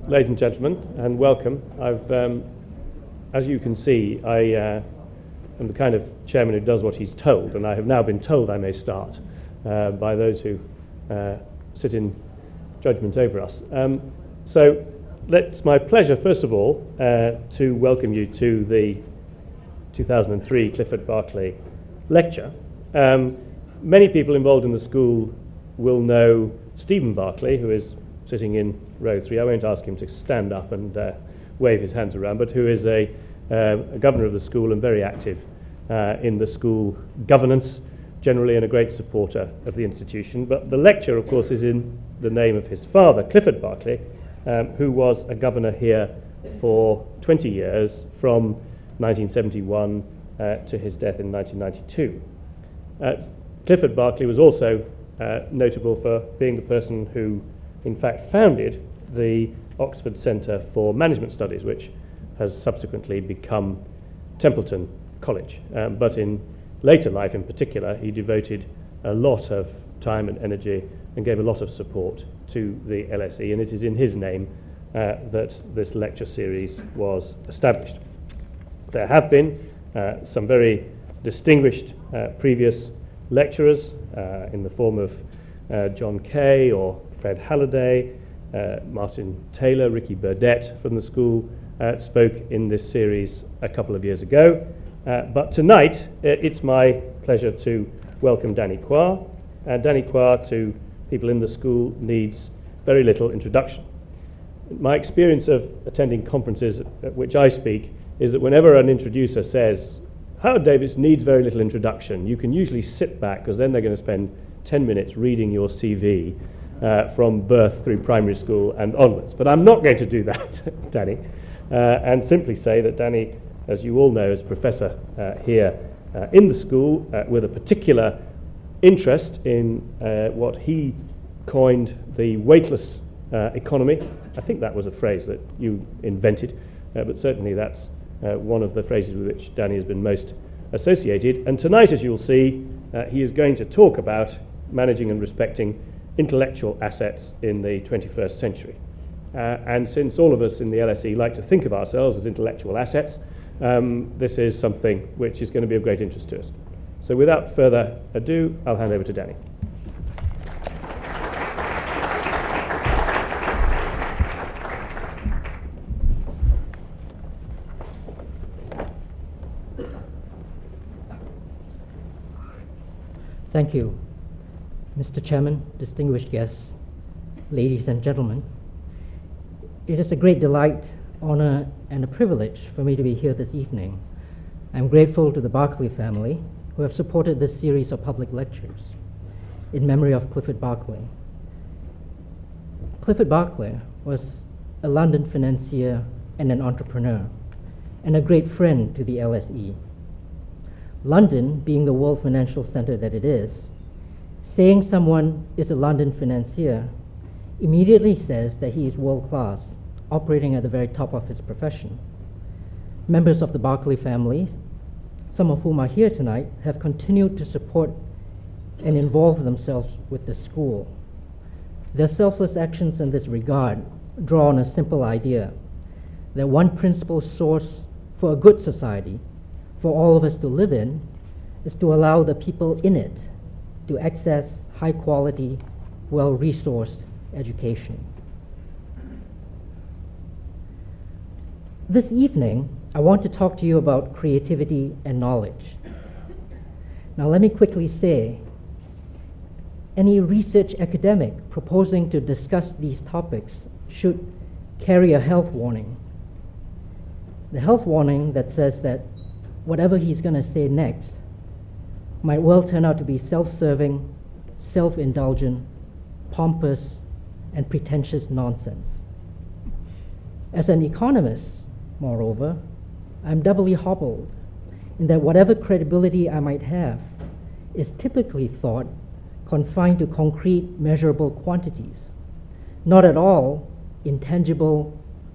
ladies and gentlemen, and welcome. As you can see, I am the kind of chairman who does what he's told, and I have now been told I may start by those who sit in judgment over us. So it's my pleasure, first of all, to welcome you to the 2003 Clifford Berkeley Lecture. Many people involved in the school will know Stephen Berkeley, who is sitting in row 3. I won't ask him to stand up and wave his hands around, but who is a governor of the school and very active in the school governance generally, and a great supporter of the institution. But the lecture, of course, is in the name of his father, Clifford Berkeley, who was a governor here for 20 years, from 1971 to his death in 1992. Clifford Berkeley was also notable for being the person who, in fact, founded the Oxford Centre for Management Studies, which has subsequently become Templeton College. But in later life, in particular, he devoted a lot of time and energy and gave a lot of support to the LSE, and it is in his name that this lecture series was established. There have been some very distinguished previous lecturers in the form of John Kay or Fred Halliday, Martin Taylor, Ricky Burdett from the school spoke in this series a couple of years ago. But tonight, it's my pleasure to welcome Danny Quah. Danny Quah, to people in the school, needs very little introduction. My experience of attending conferences at which I speak is that whenever an introducer says, Howard Davis needs very little introduction, you can usually sit back, because then they're going to spend 10 minutes reading your CV from birth through primary school and onwards. But I'm not going to do that, Danny, and simply say that Danny, as you all know, is professor here in the school with a particular interest in what he coined the weightless economy. I think that was a phrase that you invented, but certainly that's one of the phrases with which Danny has been most associated. And tonight, as you'll see, he is going to talk about managing and respecting intellectual assets in the 21st century. And since all of us in the LSE like to think of ourselves as intellectual assets, this is something which is going to be of great interest to us. So without further ado, I'll hand over to Danny. Thank you, Mr. Chairman, distinguished guests, ladies and gentlemen. It is a great delight, honor, and a privilege for me to be here this evening. I'm grateful to the Berkeley family who have supported this series of public lectures in memory of Clifford Berkeley. Clifford Berkeley was a London financier and an entrepreneur, and a great friend to the LSE. London, being the world financial center that it is, saying someone is a London financier immediately says that he is world-class, operating at the very top of his profession. Members of the Berkeley family, some of whom are here tonight, have continued to support and involve themselves with the school. Their selfless actions in this regard draw on a simple idea that one principal source for a good society, for all of us to live in, is to allow the people in it to access high-quality, well-resourced education. This evening, I want to talk to you about creativity and knowledge. Now, let me quickly say, any research academic proposing to discuss these topics should carry a health warning. The health warning that says that whatever he's going to say next might well turn out to be self-serving, self-indulgent, pompous, and pretentious nonsense. As an economist, moreover, I'm doubly hobbled in that whatever credibility I might have is typically thought confined to concrete, measurable quantities, not at all intangibles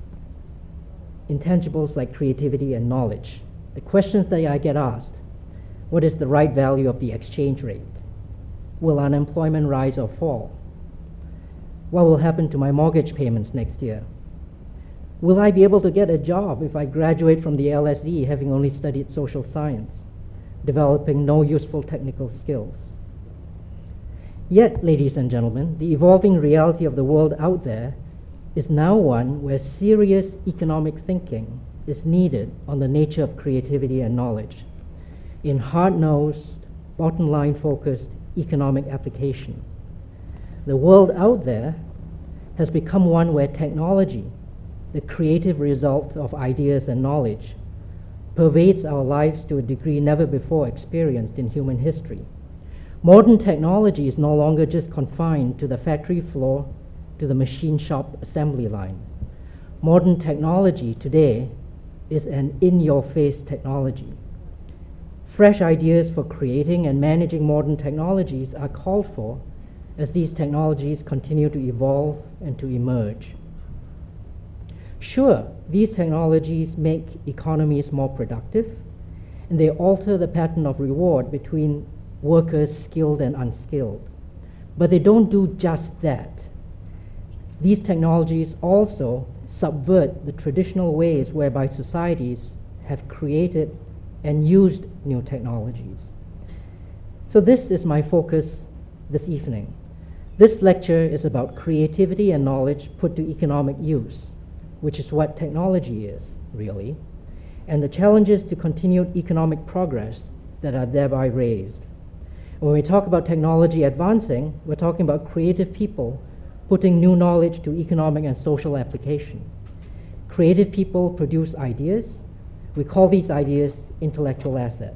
like creativity and knowledge. The questions that I get asked: what is the right value of the exchange rate? Will unemployment rise or fall? What will happen to my mortgage payments next year? Will I be able to get a job if I graduate from the LSE having only studied social science, developing no useful technical skills? Yet, ladies and gentlemen, the evolving reality of the world out there is now one where serious economic thinking is needed on the nature of creativity and knowledge in hard-nosed, bottom-line focused economic application. The world out there has become one where technology, the creative result of ideas and knowledge, pervades our lives to a degree never before experienced in human history. Modern technology is no longer just confined to the factory floor, to the machine shop assembly line. Modern technology today is an in-your-face technology. Fresh ideas for creating and managing modern technologies are called for as these technologies continue to evolve and to emerge. Sure, these technologies make economies more productive, and they alter the pattern of reward between workers skilled and unskilled. But they don't do just that. These technologies also subvert the traditional ways whereby societies have created and used new technologies. So this is my focus this evening. This lecture is about creativity and knowledge put to economic use, which is what technology is, really, and the challenges to continued economic progress that are thereby raised. When we talk about technology advancing, we're talking about creative people putting new knowledge to economic and social application. Creative people produce ideas. We call these ideas intellectual assets.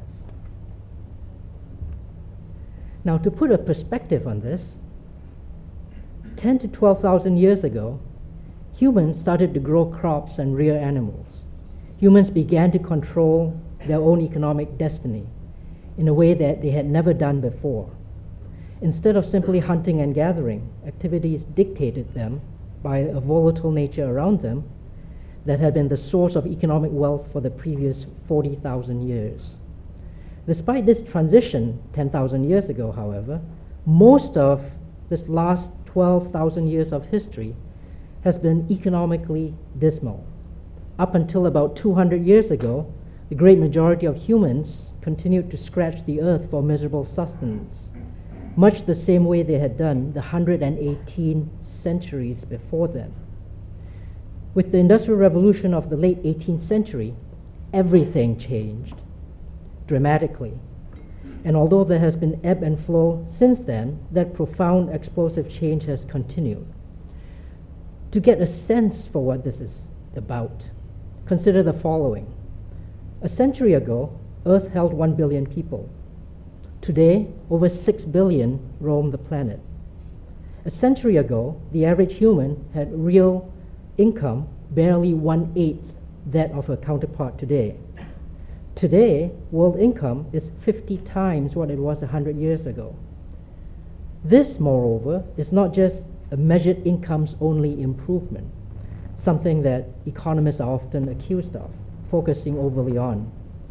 Now, to put a perspective on this, 10 to 12,000 years ago, humans started to grow crops and rear animals. Humans began to control their own economic destiny in a way that they had never done before. Instead of simply hunting and gathering, activities dictated them by a volatile nature around them that had been the source of economic wealth for the previous 40,000 years. Despite this transition 10,000 years ago, however, most of this last 12,000 years of history has been economically dismal. Up until about 200 years ago, the great majority of humans continued to scratch the earth for miserable sustenance, much the same way they had done the 118 centuries before then. With the Industrial Revolution of the late 18th century, everything changed dramatically. And although there has been ebb and flow since then, that profound explosive change has continued. To get a sense for what this is about, consider the following. A century ago, Earth held 1 billion people. Today, over 6 billion roam the planet. A century ago, the average human had real income barely 1/8 that of a counterpart today. Today, world income is 50 times what it was 100 years ago. This, moreover, is not just a measured incomes only improvement, something that economists are often accused of, focusing overly on.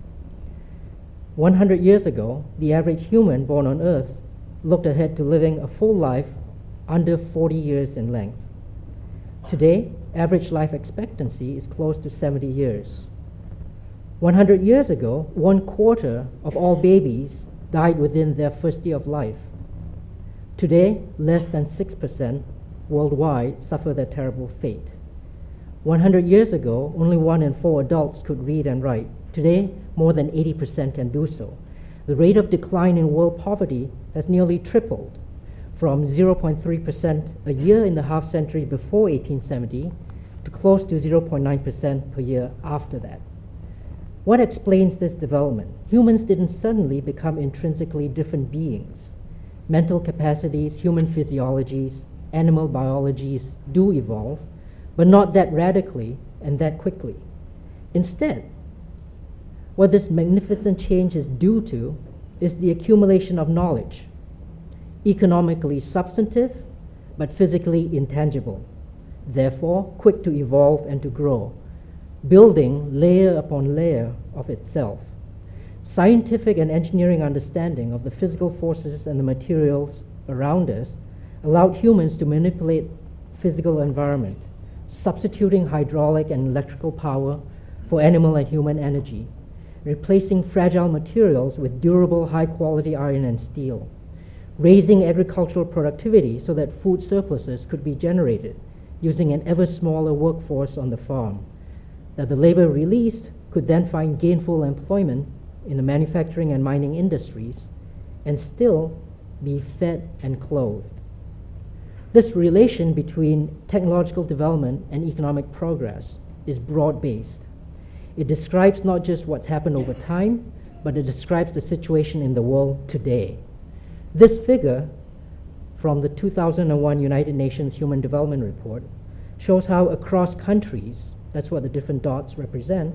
100 years ago, the average human born on Earth looked ahead to living a full life under 40 years in length. Today, average life expectancy is close to 70 years. 100 years ago, 1/4 of all babies died within their first year of life. Today, less than 6% worldwide suffer that terrible fate. 100 years ago, only 1 in 4 adults could read and write. Today, more than 80% can do so. The rate of decline in world poverty has nearly tripled, from 0.3% a year in the half century before 1870 to close to 0.9% per year after that. What explains this development? Humans didn't suddenly become intrinsically different beings. Mental capacities, human physiologies, animal biologies do evolve, but not that radically and that quickly. Instead, what this magnificent change is due to is the accumulation of knowledge, economically substantive, but physically intangible, therefore quick to evolve and to grow, building layer upon layer of itself. Scientific and engineering understanding of the physical forces and the materials around us allowed humans to manipulate physical environment, substituting hydraulic and electrical power for animal and human energy, replacing fragile materials with durable, high-quality iron and steel, raising agricultural productivity so that food surpluses could be generated using an ever smaller workforce on the farm, that the labor released could then find gainful employment in the manufacturing and mining industries and still be fed and clothed. This relation between technological development and economic progress is broad-based. It describes not just what's happened over time, but it describes the situation in the world today. This figure from the 2001 United Nations Human Development Report shows how across countries, that's what the different dots represent,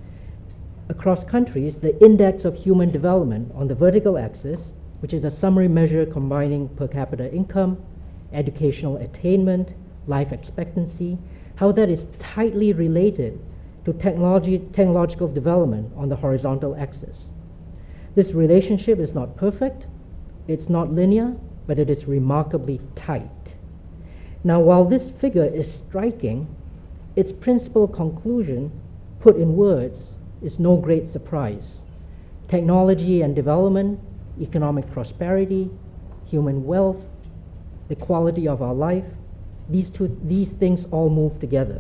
across countries, the index of human development on the vertical axis, which is a summary measure combining per capita income, educational attainment, life expectancy, how that is tightly related to technological development on the horizontal axis. This relationship is not perfect, it's not linear, but it is remarkably tight. Now, while this figure is striking, its principal conclusion, put in words, is no great surprise. Technology and development, economic prosperity, human wealth, the quality of our life, these things all move together.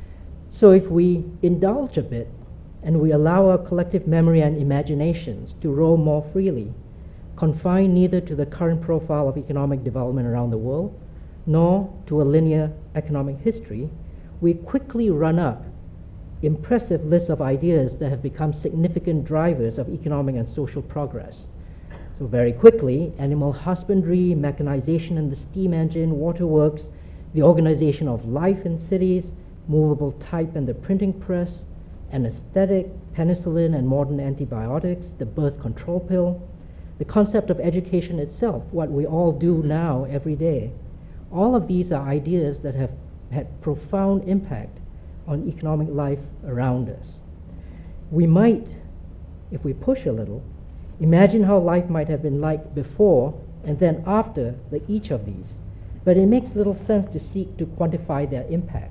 So if we indulge a bit and we allow our collective memory and imaginations to roam more freely, confined neither to the current profile of economic development around the world, nor to a linear economic history, we quickly run up impressive lists of ideas that have become significant drivers of economic and social progress. So very quickly, animal husbandry, mechanization in the steam engine, waterworks, the organization of life in cities, movable type and the printing press, anesthetic, penicillin and modern antibiotics, the birth control pill, the concept of education itself, what we all do now every day. All of these are ideas that have had profound impact on economic life around us. We might, if we push a little, imagine how life might have been like before and then after each of these, but it makes little sense to seek to quantify their impact.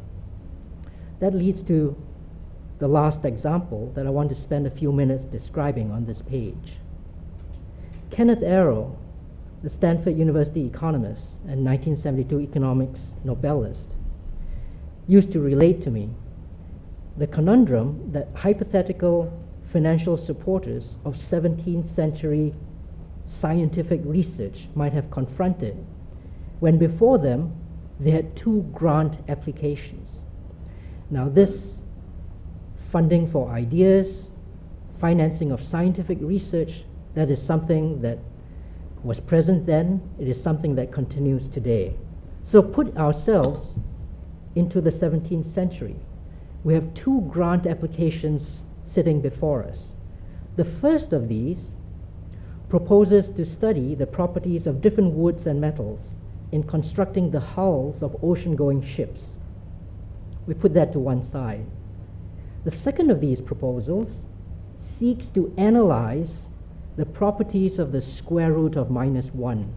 That leads to the last example that I want to spend a few minutes describing on this page. Kenneth Arrow, the Stanford University economist and 1972 economics Nobelist, used to relate to me the conundrum that hypothetical financial supporters of 17th century scientific research might have confronted when before them they had two grant applications. Now this funding for ideas, financing of scientific research, that is something that was present then, it is something that continues today. So put ourselves into the 17th century. We have two grant applications sitting before us. The first of these proposes to study the properties of different woods and metals in constructing the hulls of ocean-going ships. We put that to one side. The second of these proposals seeks to analyze the properties of the square root of -1.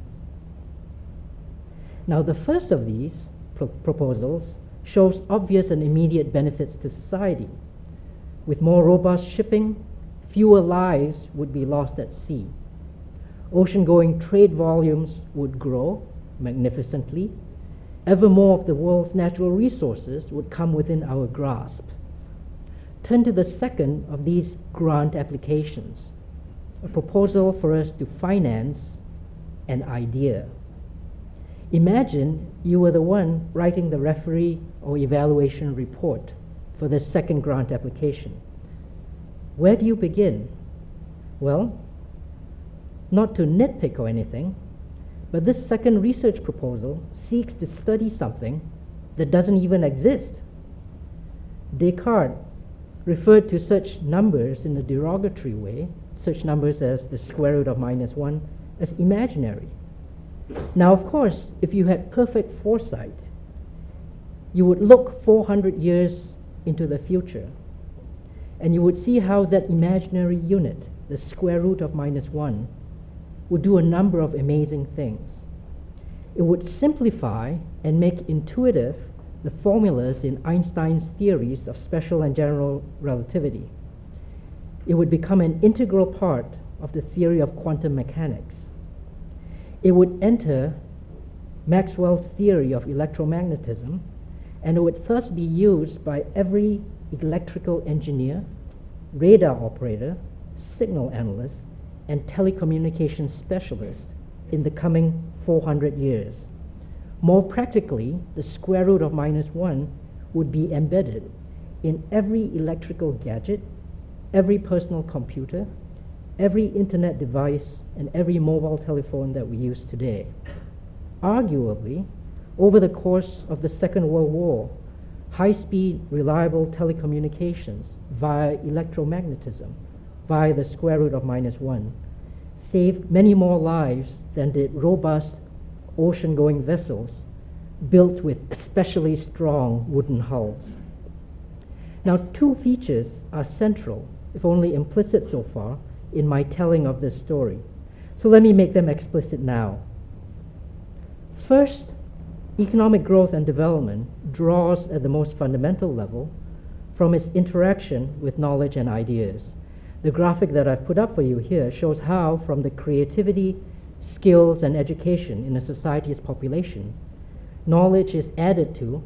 Now, the first of these proposals shows obvious and immediate benefits to society. With more robust shipping, fewer lives would be lost at sea. Ocean-going trade volumes would grow magnificently. Ever more of the world's natural resources would come within our grasp. Turn to the second of these grant applications, a proposal for us to finance an idea. Imagine you were the one writing the referee or evaluation report for this second grant application. Where do you begin? Well, not to nitpick or anything, but this second research proposal seeks to study something that doesn't even exist. Descartes referred to such numbers in a derogatory way, such numbers as the square root of -1, as imaginary. Now, of course, if you had perfect foresight, you would look 400 years into the future, and you would see how that imaginary unit, the square root of -1, would do a number of amazing things. It would simplify and make intuitive the formulas in Einstein's theories of special and general relativity. It would become an integral part of the theory of quantum mechanics. It would enter Maxwell's theory of electromagnetism, and it would thus be used by every electrical engineer, radar operator, signal analyst, and telecommunications specialist in the coming 400 years. More practically, the square root of -1 would be embedded in every electrical gadget, every personal computer, every internet device, and every mobile telephone that we use today. Arguably, over the course of the Second World War, high-speed, reliable telecommunications via electromagnetism, via the square root of -1, saved many more lives than did robust ocean-going vessels built with especially strong wooden hulls. Now, two features are central, if only implicit so far, in my telling of this story. So let me make them explicit now. First, economic growth and development draws at the most fundamental level from its interaction with knowledge and ideas. The graphic that I've put up for you here shows how, from the creativity, skills, and education in a society's population, knowledge is added to,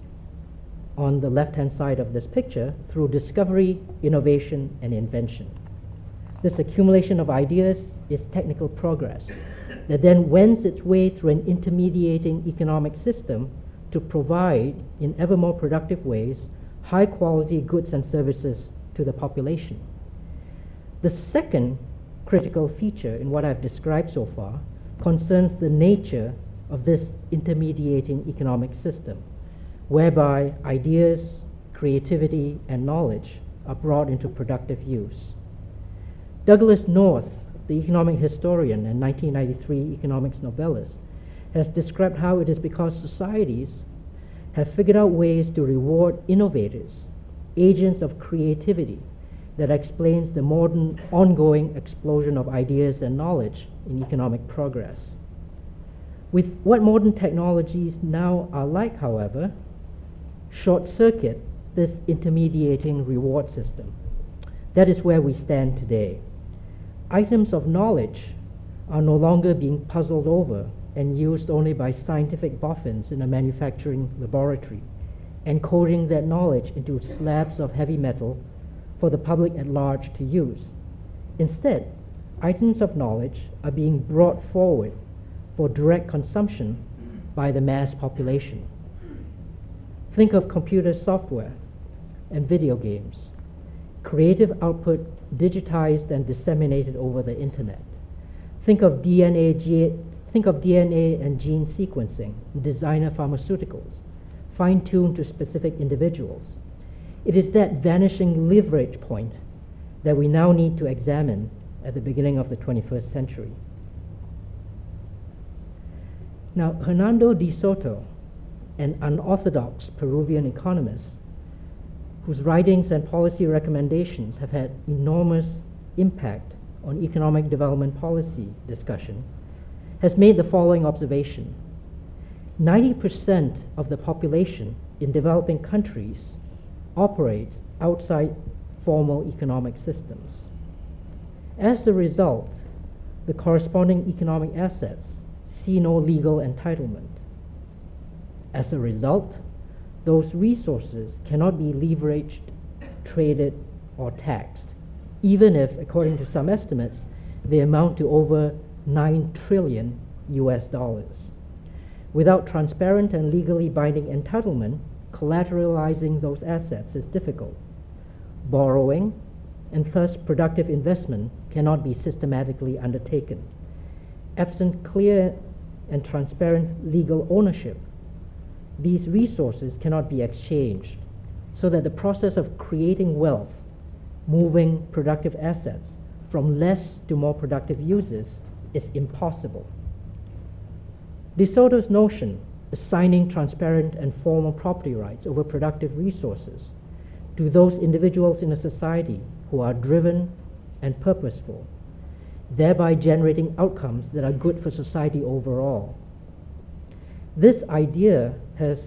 on the left-hand side of this picture, through discovery, innovation, and invention. This accumulation of ideas is technical progress that then wends its way through an intermediating economic system to provide, in ever more productive ways, high-quality goods and services to the population. The second critical feature in what I've described so far concerns the nature of this intermediating economic system, whereby ideas, creativity, and knowledge are brought into productive use. Douglas North, the economic historian and 1993 economics Nobelist, has described how it is because societies have figured out ways to reward innovators, agents of creativity, that explains the modern ongoing explosion of ideas and knowledge in economic progress. With what modern technologies now are like, however, short-circuit this intermediating reward system. That is where we stand today. Items of knowledge are no longer being puzzled over and used only by scientific boffins in a manufacturing laboratory, encoding that knowledge into slabs of heavy metal for the public at large to use. Instead, items of knowledge are being brought forward for direct consumption by the mass population. Think of computer software and video games, creative output digitized and disseminated over the internet. Think of DNA and gene sequencing, designer pharmaceuticals, fine-tuned to specific individuals. It is that vanishing leverage point that we now need to examine at the beginning of the 21st century. Now, Hernando de Soto, an unorthodox Peruvian economist whose writings and policy recommendations have had enormous impact on economic development policy discussion, has made the following observation. 90% of the population in developing countries operates outside formal economic systems. As a result, the corresponding economic assets see no legal entitlement. As a result, those resources cannot be leveraged, traded, or taxed, even if, according to some estimates, they amount to over $9 trillion US. Without transparent and legally binding entitlement, collateralizing those assets is difficult. Borrowing, and thus productive investment, cannot be systematically undertaken. Absent clear and transparent legal ownership, these resources cannot be exchanged, so that the process of creating wealth, moving productive assets from less to more productive uses, is impossible. De Soto's notion, assigning transparent and formal property rights over productive resources to those individuals in a society who are driven and purposeful, thereby generating outcomes that are good for society overall. This idea has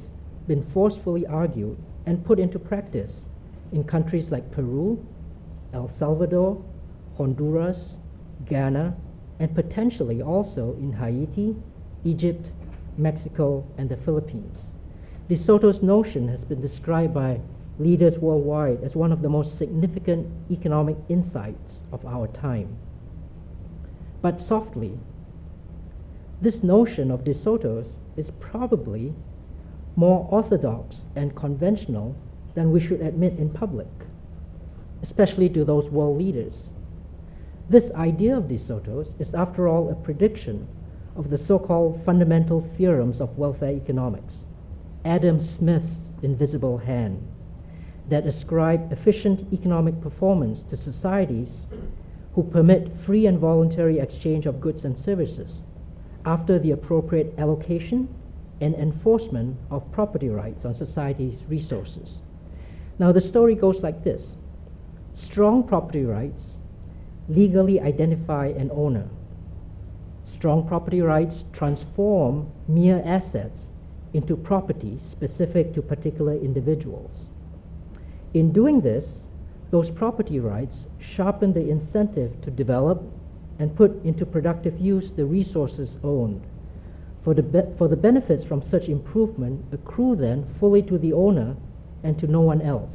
been forcefully argued and put into practice in countries like Peru, El Salvador, Honduras, Ghana, and potentially also in Haiti, Egypt, Mexico, and the Philippines. De Soto's notion has been described by leaders worldwide as one of the most significant economic insights of our time. But softly, this notion of De Soto's is probably more orthodox and conventional than we should admit in public, especially to those world leaders. This idea of De Soto's is, after all, a prediction of the so-called fundamental theorems of welfare economics, Adam Smith's invisible hand, that ascribe efficient economic performance to societies who permit free and voluntary exchange of goods and services after the appropriate allocation and enforcement of property rights on society's resources. Now, the story goes like this. Strong property rights legally identify an owner. Strong property rights transform mere assets into property specific to particular individuals. In doing this, those property rights sharpen the incentive to develop and put into productive use the resources owned. For the benefits from such improvement accrue then fully to the owner and to no one else.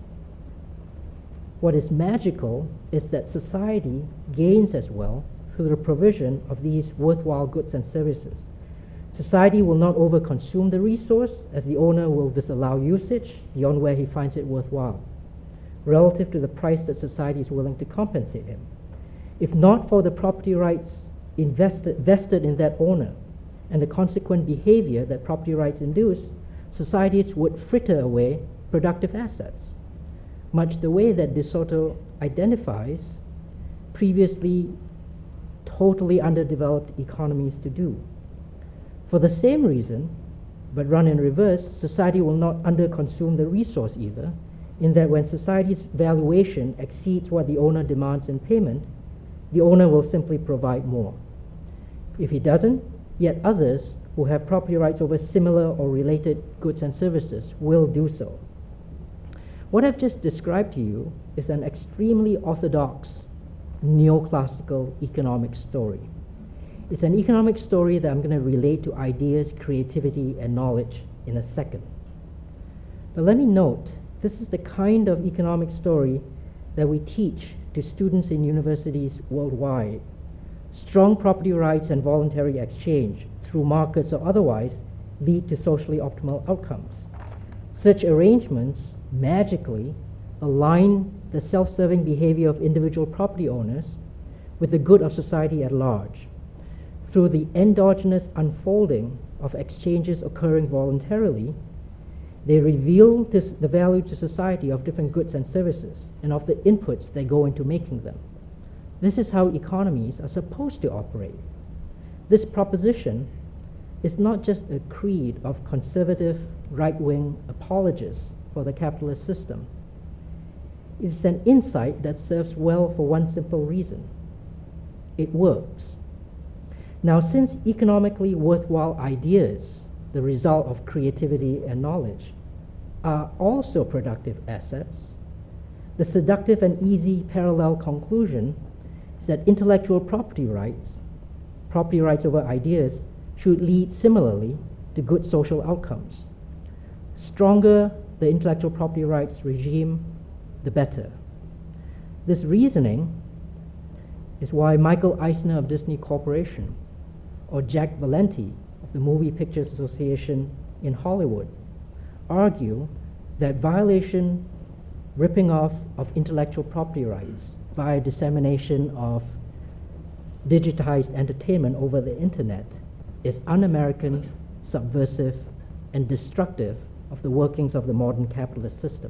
What is magical is that society gains as well through the provision of these worthwhile goods and services. Society will not overconsume the resource, as the owner will disallow usage beyond where he finds it worthwhile, relative to the price that society is willing to compensate him. If not for the property rights vested in that owner and the consequent behavior that property rights induce, societies would fritter away productive assets, much the way that De Soto identifies previously totally underdeveloped economies to do. For the same reason, but run in reverse, society will not underconsume the resource either, in that when society's valuation exceeds what the owner demands in payment, the owner will simply provide more. If he doesn't, yet others who have property rights over similar or related goods and services will do so. What I've just described to you is an extremely orthodox neoclassical economic story. It's an economic story that I'm going to relate to ideas, creativity, and knowledge in a second. But let me note, this is the kind of economic story that we teach to students in universities worldwide. Strong property rights and voluntary exchange, through markets or otherwise, lead to socially optimal outcomes. Such arrangements magically align the self-serving behavior of individual property owners with the good of society at large. Through the endogenous unfolding of exchanges occurring voluntarily, they reveal the value to society of different goods and services and of the inputs that go into making them. This is how economies are supposed to operate. This proposition is not just a creed of conservative right-wing apologists for the capitalist system. It's an insight that serves well for one simple reason. It works. Now, since economically worthwhile ideas, the result of creativity and knowledge, are also productive assets, the seductive and easy parallel conclusion is that intellectual property rights over ideas, should lead similarly to good social outcomes. Stronger the intellectual property rights regime, the better. This reasoning is why Michael Eisner of Disney Corporation or Jack Valenti of the Movie Pictures Association in Hollywood argue that violation, ripping off of intellectual property rights via dissemination of digitized entertainment over the internet is un-American, subversive, and destructive of the workings of the modern capitalist system.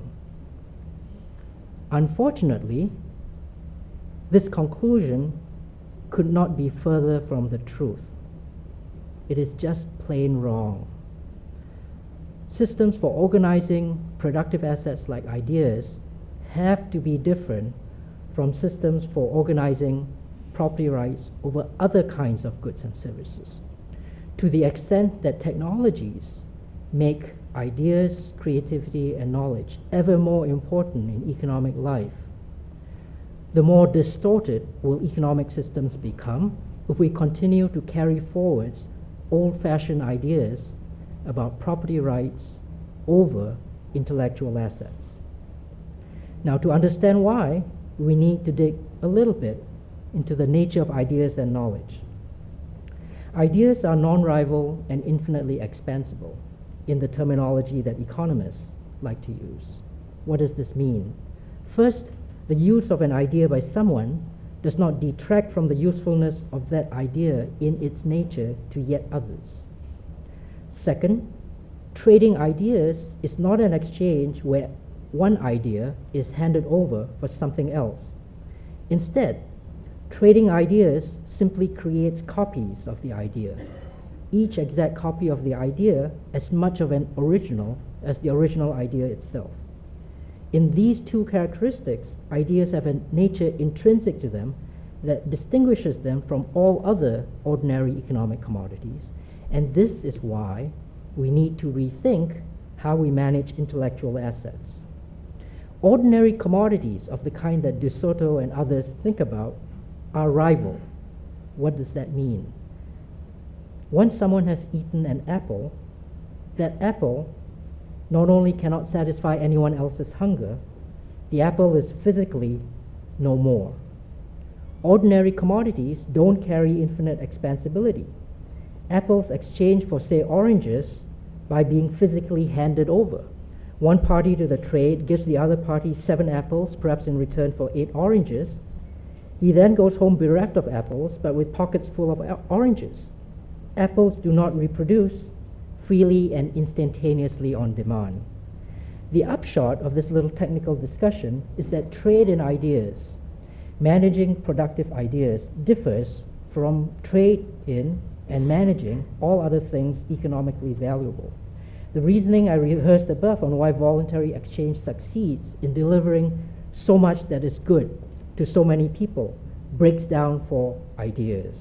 Unfortunately, this conclusion could not be further from the truth. It is just plain wrong. Systems for organizing productive assets like ideas have to be different from systems for organizing property rights over other kinds of goods and services. To the extent that technologies make ideas, creativity, and knowledge ever more important in economic life, the more distorted will economic systems become if we continue to carry forwards old-fashioned ideas about property rights over intellectual assets. Now, to understand why, we need to dig a little bit into the nature of ideas and knowledge. Ideas are non-rival and infinitely expansible in the terminology that economists like to use. What does this mean? First, the use of an idea by someone does not detract from the usefulness of that idea in its nature to yet others. Second, trading ideas is not an exchange where one idea is handed over for something else. Instead, trading ideas simply creates copies of the idea, each exact copy of the idea as much of an original as the original idea itself. In these two characteristics, ideas have a nature intrinsic to them that distinguishes them from all other ordinary economic commodities, and this is why we need to rethink how we manage intellectual assets. Ordinary commodities of the kind that De Soto and others think about are rival. What does that mean? Once someone has eaten an apple, that apple not only cannot satisfy anyone else's hunger, the apple is physically no more. Ordinary commodities don't carry infinite expansibility. Apples exchange for, say, oranges by being physically handed over. One party to the trade gives the other party 7 apples, perhaps in return for 8 oranges. He then goes home bereft of apples, but with pockets full of oranges. Apples do not reproduce freely and instantaneously on demand. The upshot of this little technical discussion is that trade in ideas, managing productive ideas, differs from trade in and managing all other things economically valuable. The reasoning I rehearsed above on why voluntary exchange succeeds in delivering so much that is good to so many people breaks down for ideas.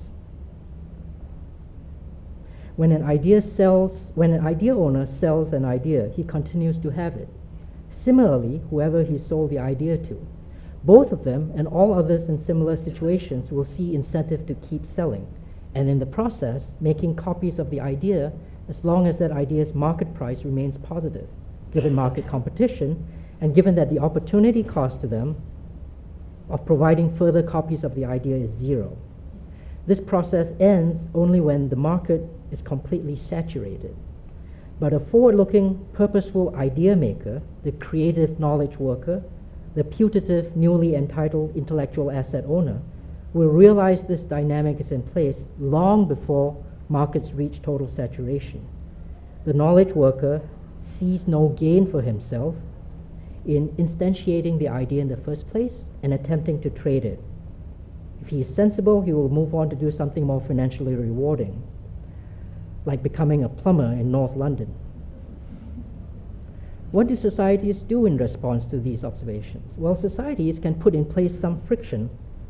When an idea owner sells an idea, he continues to have it. Similarly, whoever he sold the idea to, both of them and all others in similar situations will see incentive to keep selling, and in the process, making copies of the idea as long as that idea's market price remains positive, given market competition, and given that the opportunity cost to them of providing further copies of the idea is 0. This process ends only when the market is completely saturated. But a forward-looking, purposeful idea maker, the creative knowledge worker, the putative, newly entitled intellectual asset owner, will realize this dynamic is in place long before markets reach total saturation. The knowledge worker sees no gain for himself in instantiating the idea in the first place and attempting to trade it. If he is sensible, he will move on to do something more financially rewarding, like becoming a plumber in North London. What do societies do in response to these observations? Well, societies can put in place some friction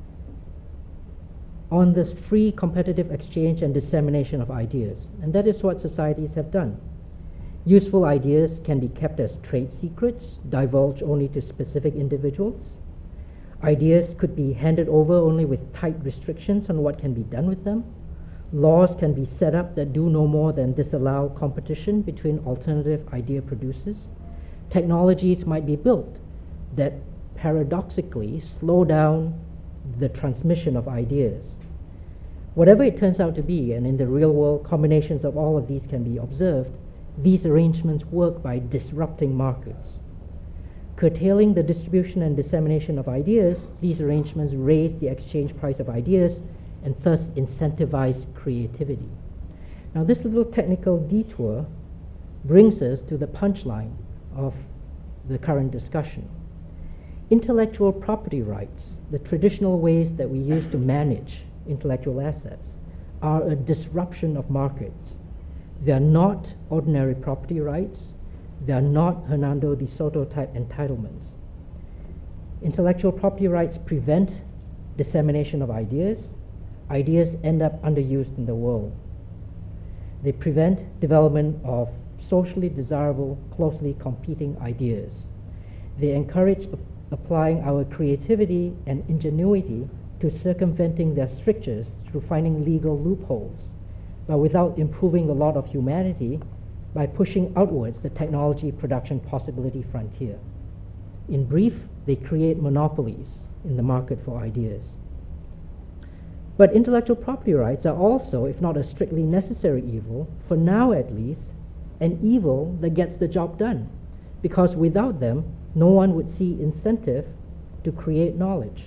on this free competitive exchange and dissemination of ideas, and that is what societies have done. Useful ideas can be kept as trade secrets, divulged only to specific individuals. Ideas could be handed over only with tight restrictions on what can be done with them. Laws can be set up that do no more than disallow competition between alternative idea producers. Technologies might be built that paradoxically slow down the transmission of ideas. Whatever it turns out to be, and in the real world combinations of all of these can be observed, these arrangements work by disrupting markets. Curtailing the distribution and dissemination of ideas, these arrangements raise the exchange price of ideas and thus incentivize creativity. Now, this little technical detour brings us to the punchline of the current discussion. Intellectual property rights, the traditional ways that we use to manage intellectual assets, are a disruption of markets. They are not ordinary property rights. They are not Hernando de Soto type entitlements. Intellectual property rights prevent dissemination of ideas. Ideas end up underused in the world. They prevent development of socially desirable, closely competing ideas. They encourage applying our creativity and ingenuity to circumventing their strictures through finding legal loopholes, but without improving the lot of humanity by pushing outwards the technology production possibility frontier. In brief, they create monopolies in the market for ideas. But intellectual property rights are also, if not a strictly necessary evil, for now at least, an evil that gets the job done, because without them, no one would see incentive to create knowledge.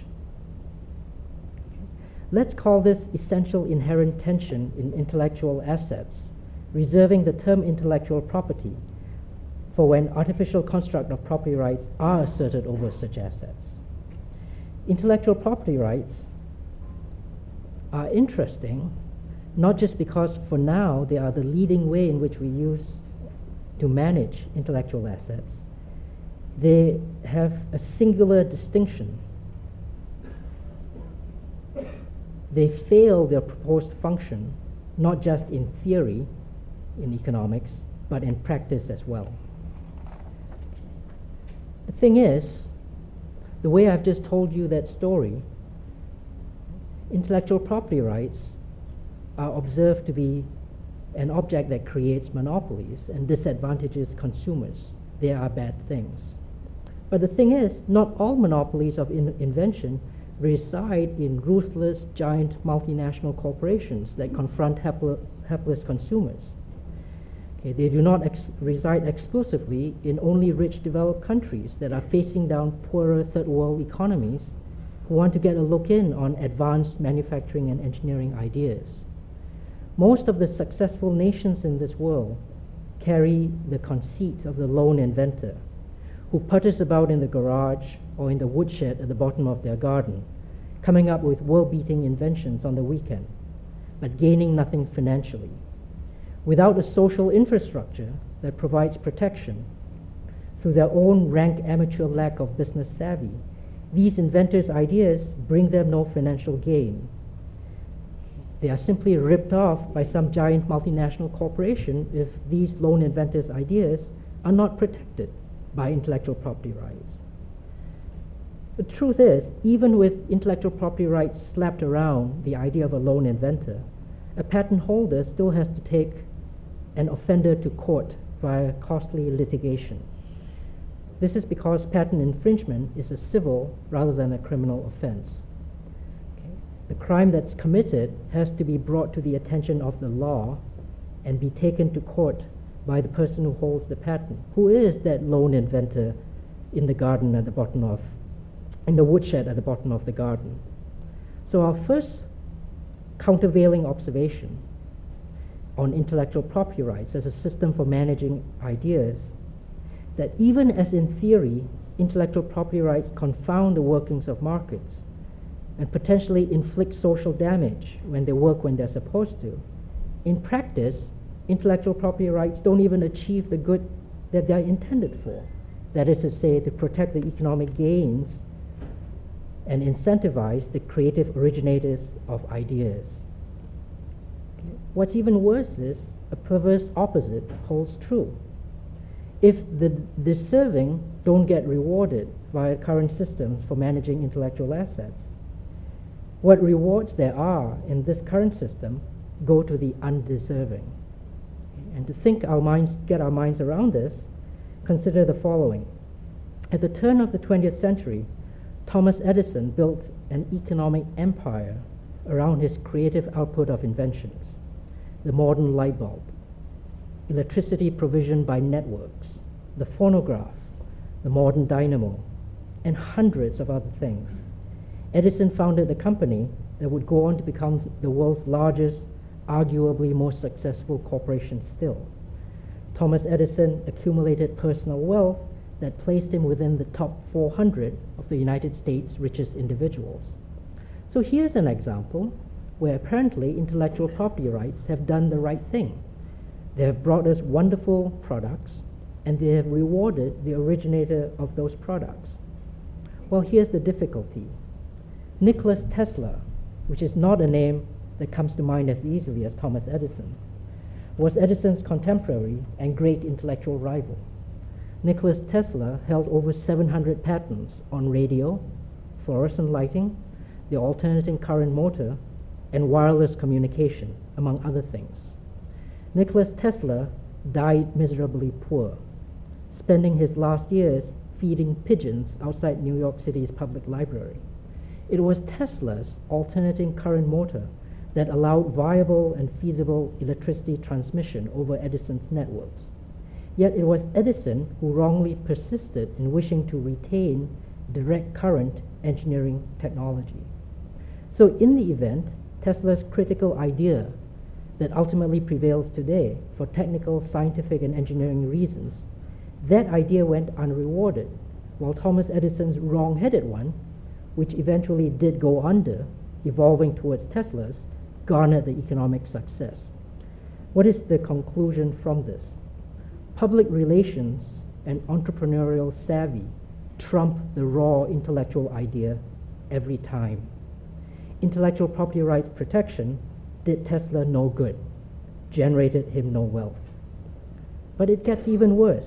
Let's call this essential inherent tension in intellectual assets, reserving the term intellectual property for when artificial construct of property rights are asserted over such assets. Intellectual property rights are interesting, not just because for now they are the leading way in which we use to manage intellectual assets. They have a singular distinction. They fail their proposed function, not just in theory, in economics, but in practice as well. The thing is, the way I've just told you that story, intellectual property rights are observed to be an object that creates monopolies and disadvantages consumers. They are bad things. But the thing is, not all monopolies of invention reside in ruthless giant multinational corporations that confront helpless consumers. Okay, they do not reside exclusively in only rich developed countries that are facing down poorer third world economies who want to get a look in on advanced manufacturing and engineering ideas. Most of the successful nations in this world carry the conceit of the lone inventor who putters about in the garage or in the woodshed at the bottom of their garden, coming up with world-beating inventions on the weekend, but gaining nothing financially. Without a social infrastructure that provides protection, through their own rank amateur lack of business savvy, these inventors' ideas bring them no financial gain. They are simply ripped off by some giant multinational corporation if these lone inventors' ideas are not protected by intellectual property rights. The truth is, even with intellectual property rights slapped around the idea of a lone inventor, a patent holder still has to take an offender to court via costly litigation. This is because patent infringement is a civil rather than a criminal offense. Okay? The crime that's committed has to be brought to the attention of the law and be taken to court by the person who holds the patent. Who is that lone inventor in the garden at the bottom of, in the woodshed at the bottom of the garden? So our first countervailing observation on intellectual property rights as a system for managing ideas, that even as in theory, intellectual property rights confound the workings of markets and potentially inflict social damage when they work when they're supposed to, in practice, intellectual property rights don't even achieve the good that they're intended for. That is to say, to protect the economic gains and incentivize the creative originators of ideas. Okay. What's even worse is a perverse opposite holds true. If the deserving don't get rewarded via current systems for managing intellectual assets, what rewards there are in this current system go to the undeserving. And to get our minds around this, consider the following. At the turn of the 20th century, Thomas Edison built an economic empire around his creative output of inventions: the modern light bulb, electricity provisioned by networks, the phonograph, the modern dynamo, and hundreds of other things. Edison founded a company that would go on to become the world's largest, arguably most successful corporation still. Thomas Edison accumulated personal wealth that placed him within the top 400 of the United States' richest individuals. So here's an example where apparently intellectual property rights have done the right thing. They have brought us wonderful products, and they have rewarded the originator of those products. Well, here's the difficulty. Nicholas Tesla, which is not a name that comes to mind as easily as Thomas Edison, was Edison's contemporary and great intellectual rival. Nikola Tesla held over 700 patents on radio, fluorescent lighting, the alternating current motor, and wireless communication, among other things. Nikola Tesla died miserably poor, spending his last years feeding pigeons outside New York City's public library. It was Tesla's alternating current motor that allowed viable and feasible electricity transmission over Edison's networks. Yet it was Edison who wrongly persisted in wishing to retain direct current engineering technology. So in the event, Tesla's critical idea that ultimately prevails today for technical, scientific, and engineering reasons, that idea went unrewarded, while Thomas Edison's wrong-headed one, which eventually did go under, evolving towards Tesla's, garnered the economic success. What is the conclusion from this? Public relations and entrepreneurial savvy trump the raw intellectual idea every time. Intellectual property rights protection did Tesla no good, generated him no wealth. But it gets even worse.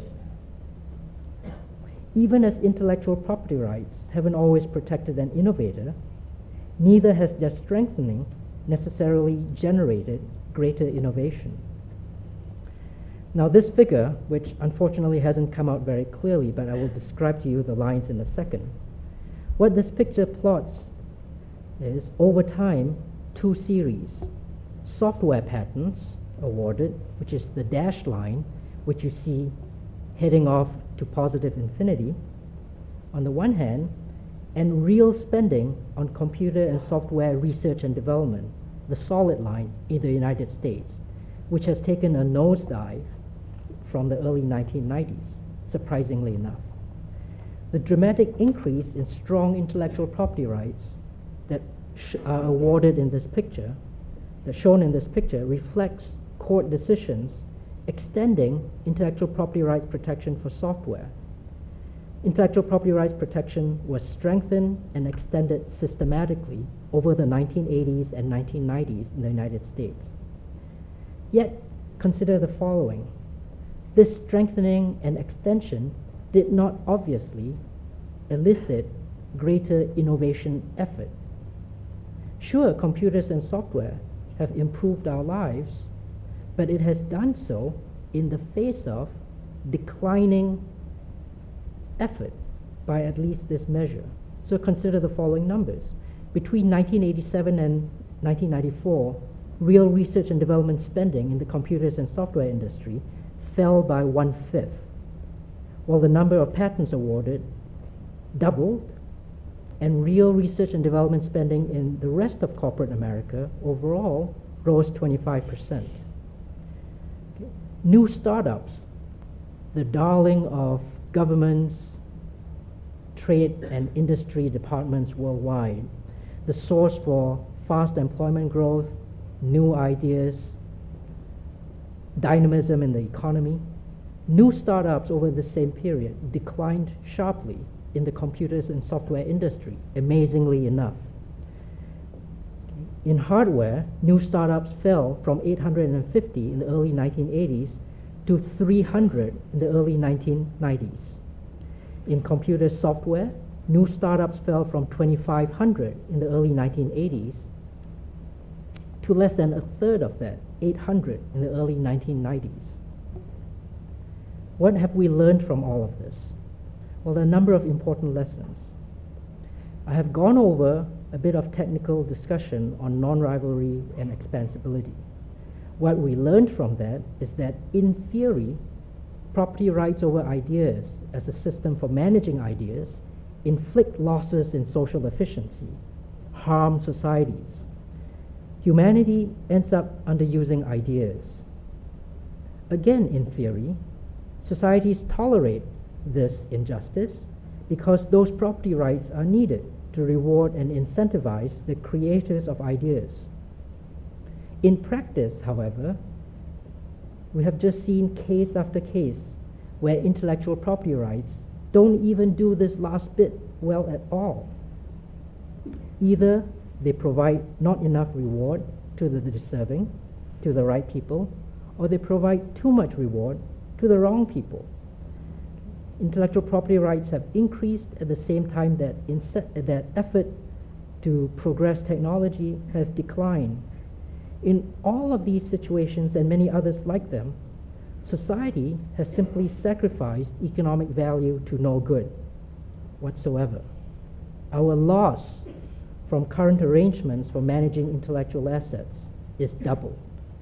Even as intellectual property rights haven't always protected an innovator, neither has their strengthening necessarily generated greater innovation. Now this figure, which unfortunately hasn't come out very clearly, but I will describe to you the lines in a second. What this picture plots is, over time, two series. Software patents awarded, which is the dashed line, which you see heading off to positive infinity, on the one hand, and real spending on computer and software research and development, the solid line in the United States, which has taken a nosedive from the early 1990s, surprisingly enough. The dramatic increase in strong intellectual property rights that are awarded in this picture, that's shown in this picture, reflects court decisions extending intellectual property rights protection for software. Intellectual property rights protection was strengthened and extended systematically over the 1980s and 1990s in the United States. Yet, consider the following. This strengthening and extension did not obviously elicit greater innovation effort. Sure, computers and software have improved our lives, but it has done so in the face of declining effort by at least this measure. So consider the following numbers. Between 1987 and 1994, real research and development spending in the computers and software industry fell by 1/5, while the number of patents awarded doubled, and real research and development spending in the rest of corporate America overall rose 25%. New startups, the darling of governments, trade and industry departments worldwide, the source for fast employment growth, new ideas, dynamism in the economy. New startups over the same period declined sharply in the computers and software industry, amazingly enough. In hardware, new startups fell from 850 in the early 1980s to 300 in the early 1990s. In computer software, new startups fell from 2,500 in the early 1980s to less than a third of that, 800 in the early 1990s. What have we learned from all of this? Well, there are a number of important lessons. I have gone over a bit of technical discussion on non-rivalry and expansibility. What we learned from that is that, in theory, property rights over ideas as a system for managing ideas inflict losses in social efficiency, harm societies. Humanity ends up underusing ideas. Again, in theory, societies tolerate this injustice because those property rights are needed to reward and incentivize the creators of ideas. In practice, however, we have just seen case after case where intellectual property rights don't even do this last bit well at all. Either they provide not enough reward to the deserving, to the right people, or they provide too much reward to the wrong people. Intellectual property rights have increased at the same time that effort to progress technology has declined. In all of these situations and many others like them, society has simply sacrificed economic value to no good whatsoever. Our loss from current arrangements for managing intellectual assets is doubled.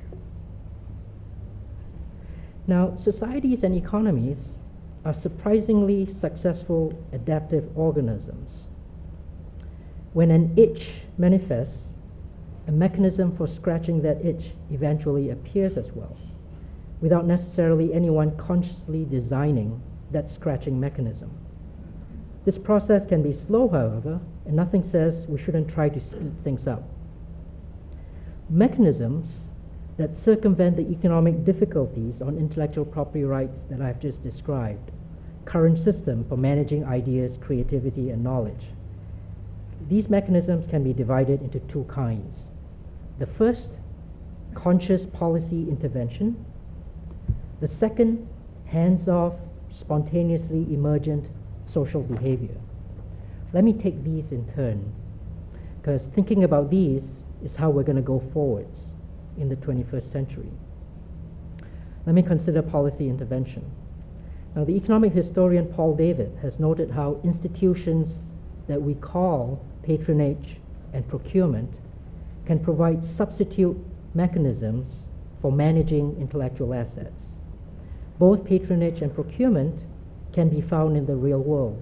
Now, societies and economies are surprisingly successful adaptive organisms. When an itch manifests, a mechanism for scratching that itch eventually appears as well, without necessarily anyone consciously designing that scratching mechanism. This process can be slow, however, and nothing says we shouldn't try to speed things up. Mechanisms that circumvent the economic difficulties on intellectual property rights that I've just described, current system for managing ideas, creativity, and knowledge. These mechanisms can be divided into two kinds. The first, conscious policy intervention. The second, hands-off, spontaneously emergent social behavior. Let me take these in turn, because thinking about these is how we're going to go forwards in the 21st century. Let me consider policy intervention. Now, the economic historian Paul David has noted how institutions that we call patronage and procurement can provide substitute mechanisms for managing intellectual assets. Both patronage and procurement can be found in the real world.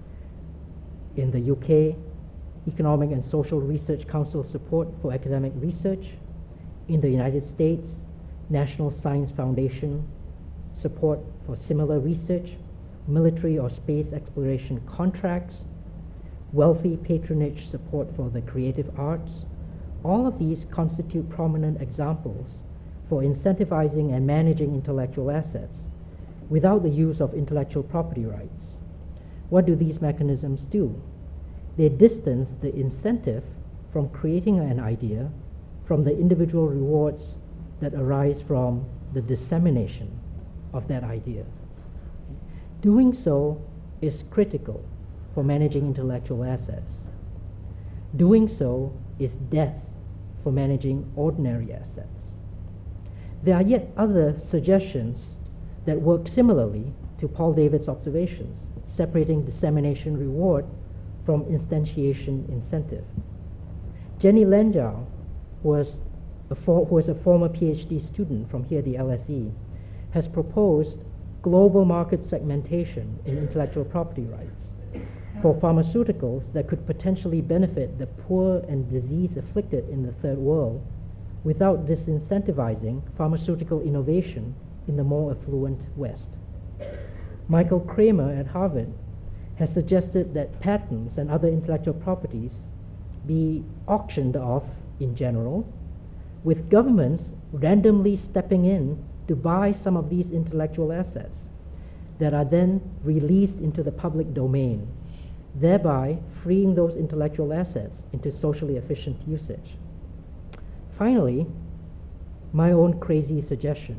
In the UK, Economic and Social Research Council support for academic research. In the United States, National Science Foundation support for similar research, military or space exploration contracts, wealthy patronage support for the creative arts. All of these constitute prominent examples for incentivizing and managing intellectual assets without the use of intellectual property rights. What do these mechanisms do? They distance the incentive from creating an idea from the individual rewards that arise from the dissemination of that idea. Doing so is critical for managing intellectual assets. Doing so is death for managing ordinary assets. There are yet other suggestions that work similarly to Paul David's observations, separating dissemination reward from instantiation incentive. Jenny Lenjao, who was a former PhD student from here, the LSE, has proposed global market segmentation in intellectual property rights for pharmaceuticals that could potentially benefit the poor and disease-afflicted in the third world without disincentivizing pharmaceutical innovation in the more affluent West. Michael Kramer at Harvard has suggested that patents and other intellectual properties be auctioned off in general, with governments randomly stepping in to buy some of these intellectual assets that are then released into the public domain, thereby freeing those intellectual assets into socially efficient usage. Finally, my own crazy suggestion.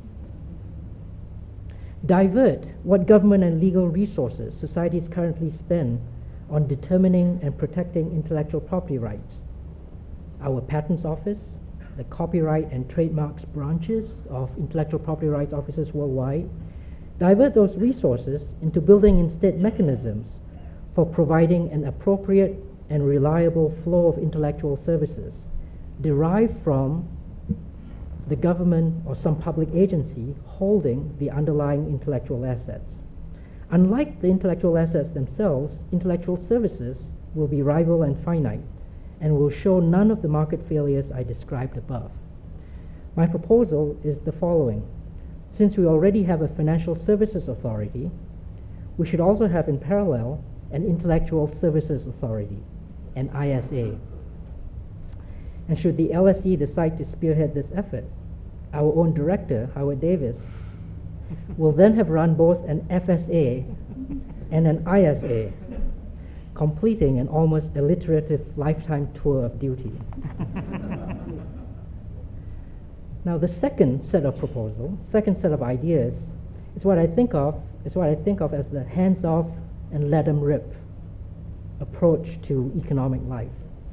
Divert what government and legal resources societies currently spend on determining and protecting intellectual property rights. Our Patents Office, the copyright and trademarks branches of intellectual property rights offices worldwide, divert those resources into building instead mechanisms for providing an appropriate and reliable flow of intellectual services derived from the government or some public agency holding the underlying intellectual assets. Unlike the intellectual assets themselves, intellectual services will be rival and finite and will show none of the market failures I described above. My proposal is the following. Since we already have a financial services authority, we should also have in parallel an intellectual services authority, an ISA. And should the LSE decide to spearhead this effort, our own director, Howard Davis, will then have run both an FSA and an ISA, completing an almost alliterative lifetime tour of duty. Now, the second set of proposals, second set of ideas, is what I think of as the hands-off and let 'em rip approach to economic life.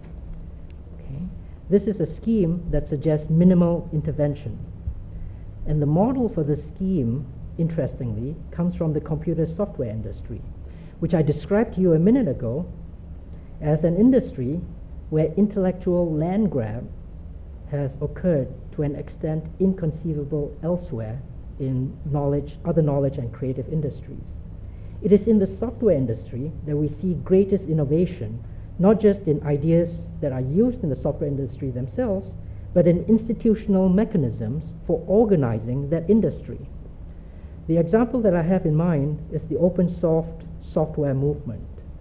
Okay? This is a scheme that suggests minimal intervention. And the model for the scheme, interestingly, comes from the computer software industry, which I described to you a minute ago as an industry where intellectual land grab has occurred to an extent inconceivable elsewhere in other knowledge and creative industries. It is in the software industry that we see greatest innovation, not just in ideas that are used in the software industry themselves, but in institutional mechanisms for organizing that industry. The example that I have in mind is the open source software movement.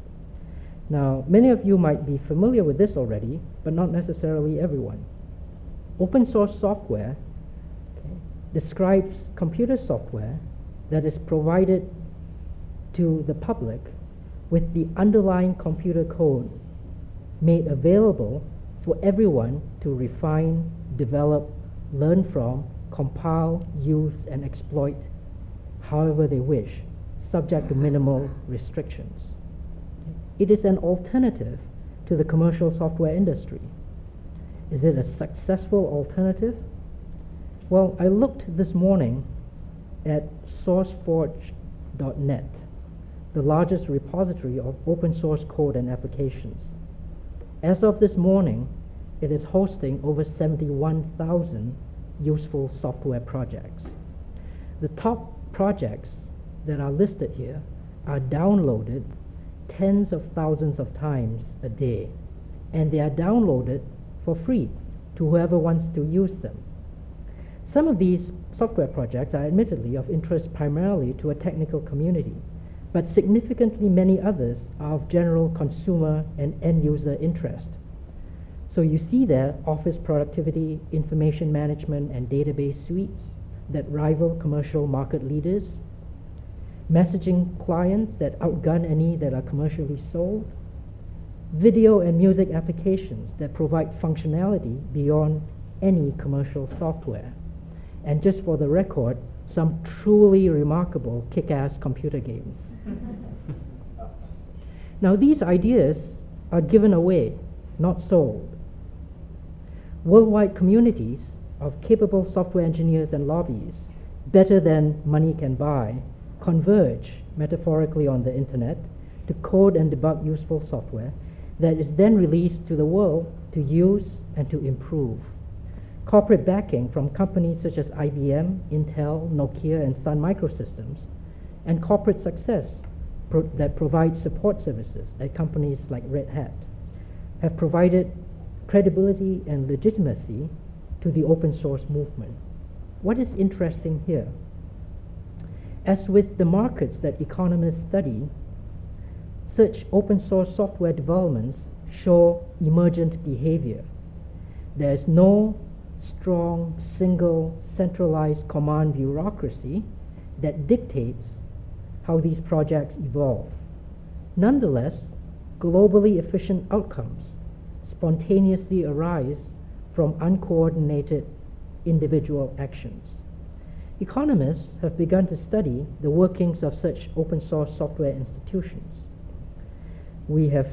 Now, many of you might be familiar with this already, but not necessarily everyone. Open source software describes computer software that is provided to the public with the underlying computer code made available for everyone to refine, develop, learn from, compile, use, and exploit however they wish, subject to minimal restrictions. It is an alternative to the commercial software industry. Is it a successful alternative? Well, I looked this morning at SourceForge.net, the largest repository of open source code and applications. As of this morning, it is hosting over 71,000 useful software projects. The top projects that are listed here are downloaded tens of thousands of times a day, and they are downloaded for free to whoever wants to use them. Some of these software projects are admittedly of interest primarily to a technical community, but significantly many others are of general consumer and end-user interest. So you see there office productivity, information management, and database suites that rival commercial market leaders, messaging clients that outgun any that are commercially sold, video and music applications that provide functionality beyond any commercial software, and just for the record, some truly remarkable kick-ass computer games. Now, these ideas are given away, not sold. Worldwide communities of capable software engineers and lobbyists, better than money can buy, converge metaphorically on the internet to code and debug useful software that is then released to the world to use and to improve. Corporate backing from companies such as IBM, Intel, Nokia, and Sun Microsystems, and corporate success that provides support services at companies like Red Hat have provided credibility and legitimacy to the open source movement. What is interesting here? As with the markets that economists study, such open source software developments show emergent behavior. There is no strong, single, centralized command bureaucracy that dictates how these projects evolve. Nonetheless, globally efficient outcomes spontaneously arise from uncoordinated individual actions. Economists have begun to study the workings of such open source software institutions. We have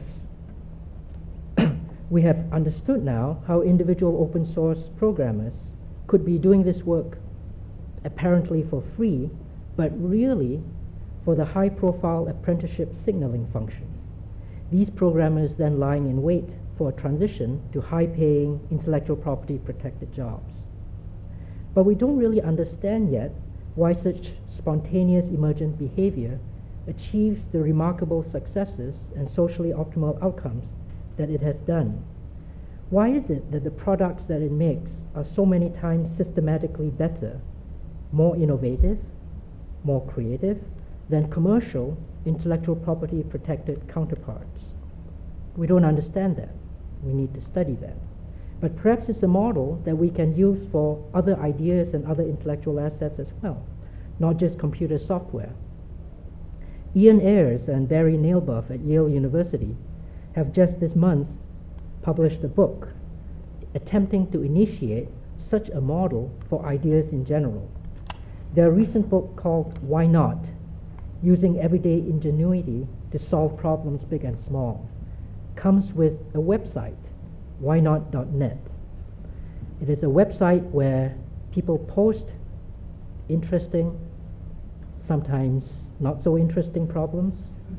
understood now how individual open source programmers could be doing this work apparently for free, but really for the high-profile apprenticeship signaling function. These programmers then lying in wait for a transition to high-paying intellectual property protected jobs. But we don't really understand yet why such spontaneous emergent behavior achieves the remarkable successes and socially optimal outcomes that it has done. Why is it that the products that it makes are so many times systematically better, more innovative, more creative than commercial intellectual property protected counterparts? We don't understand that. We need to study that. But perhaps it's a model that we can use for other ideas and other intellectual assets as well, not just computer software. Ian Ayres and Barry Nailbuff at Yale University have just this month published a book attempting to initiate such a model for ideas in general. Their recent book called Why Not? Using Everyday Ingenuity to Solve Problems Big and Small comes with a website, whynot.net. It is a website where people post interesting, sometimes not so interesting problems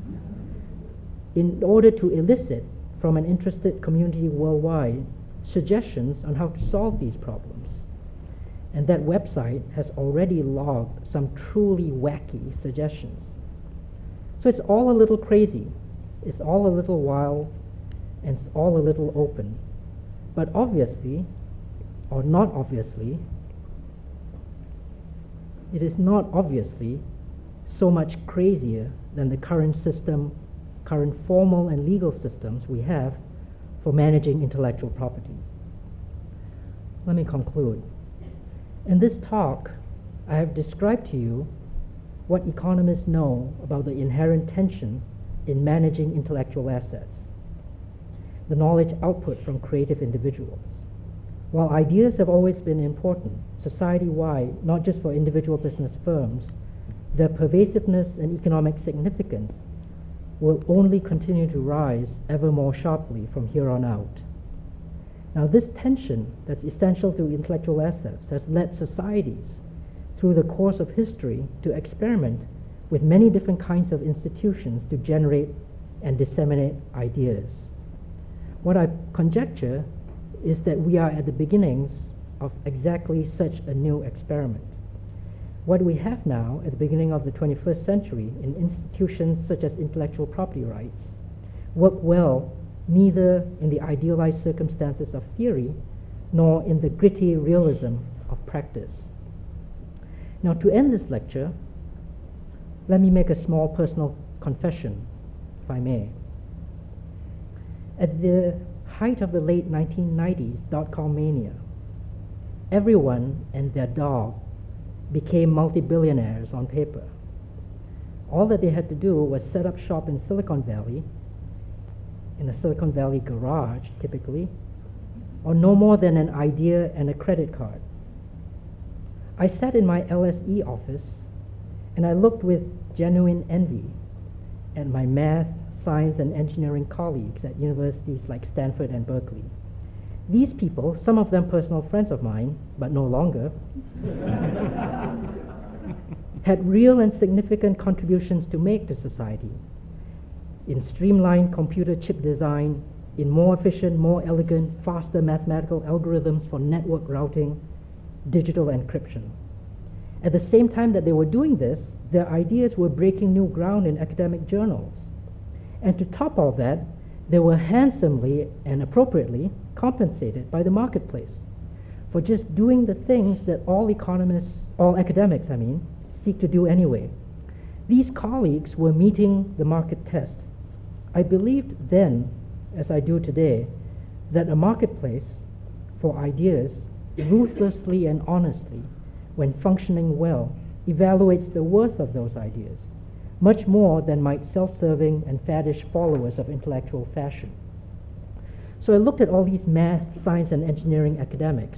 in order to elicit from an interested community worldwide suggestions on how to solve these problems. And that website has already logged some truly wacky suggestions. So it's all a little crazy, it's all a little wild, and it's all a little open. But obviously, or not obviously, it is not obviously so much crazier than the current formal and legal systems we have for managing intellectual property. Let me conclude. In this talk, I have described to you what economists know about the inherent tension in managing intellectual assets, the knowledge output from creative individuals. While ideas have always been important, society-wide, not just for individual business firms, their pervasiveness and economic significance will only continue to rise ever more sharply from here on out. Now, this tension that's essential to intellectual assets has led societies through the course of history to experiment with many different kinds of institutions to generate and disseminate ideas. What I conjecture is that we are at the beginnings of exactly such a new experiment. What we have now at the beginning of the 21st century in institutions such as intellectual property rights work well neither in the idealized circumstances of theory nor in the gritty realism of practice. Now, to end this lecture, let me make a small personal confession, if I may. At the height of the late 1990s dot-com mania, everyone and their dog became multi-billionaires on paper. All that they had to do was set up shop in Silicon Valley, in a Silicon Valley garage typically, or no more than an idea and a credit card. I sat in my LSE office and I looked with genuine envy at my math, science, and engineering colleagues at universities like Stanford and Berkeley. These people, some of them personal friends of mine, but no longer, had real and significant contributions to make to society in streamlined computer chip design, in more efficient, more elegant, faster mathematical algorithms for network routing, digital encryption. At the same time that they were doing this, their ideas were breaking new ground in academic journals. And to top all that, they were handsomely and appropriately compensated by the marketplace for just doing the things that all academics, seek to do anyway. These colleagues were meeting the market test. I believed then, as I do today, that a marketplace for ideas ruthlessly and honestly, when functioning well, evaluates the worth of those ideas, much more than might self-serving and faddish followers of intellectual fashion. So I looked at all these math, science, and engineering academics.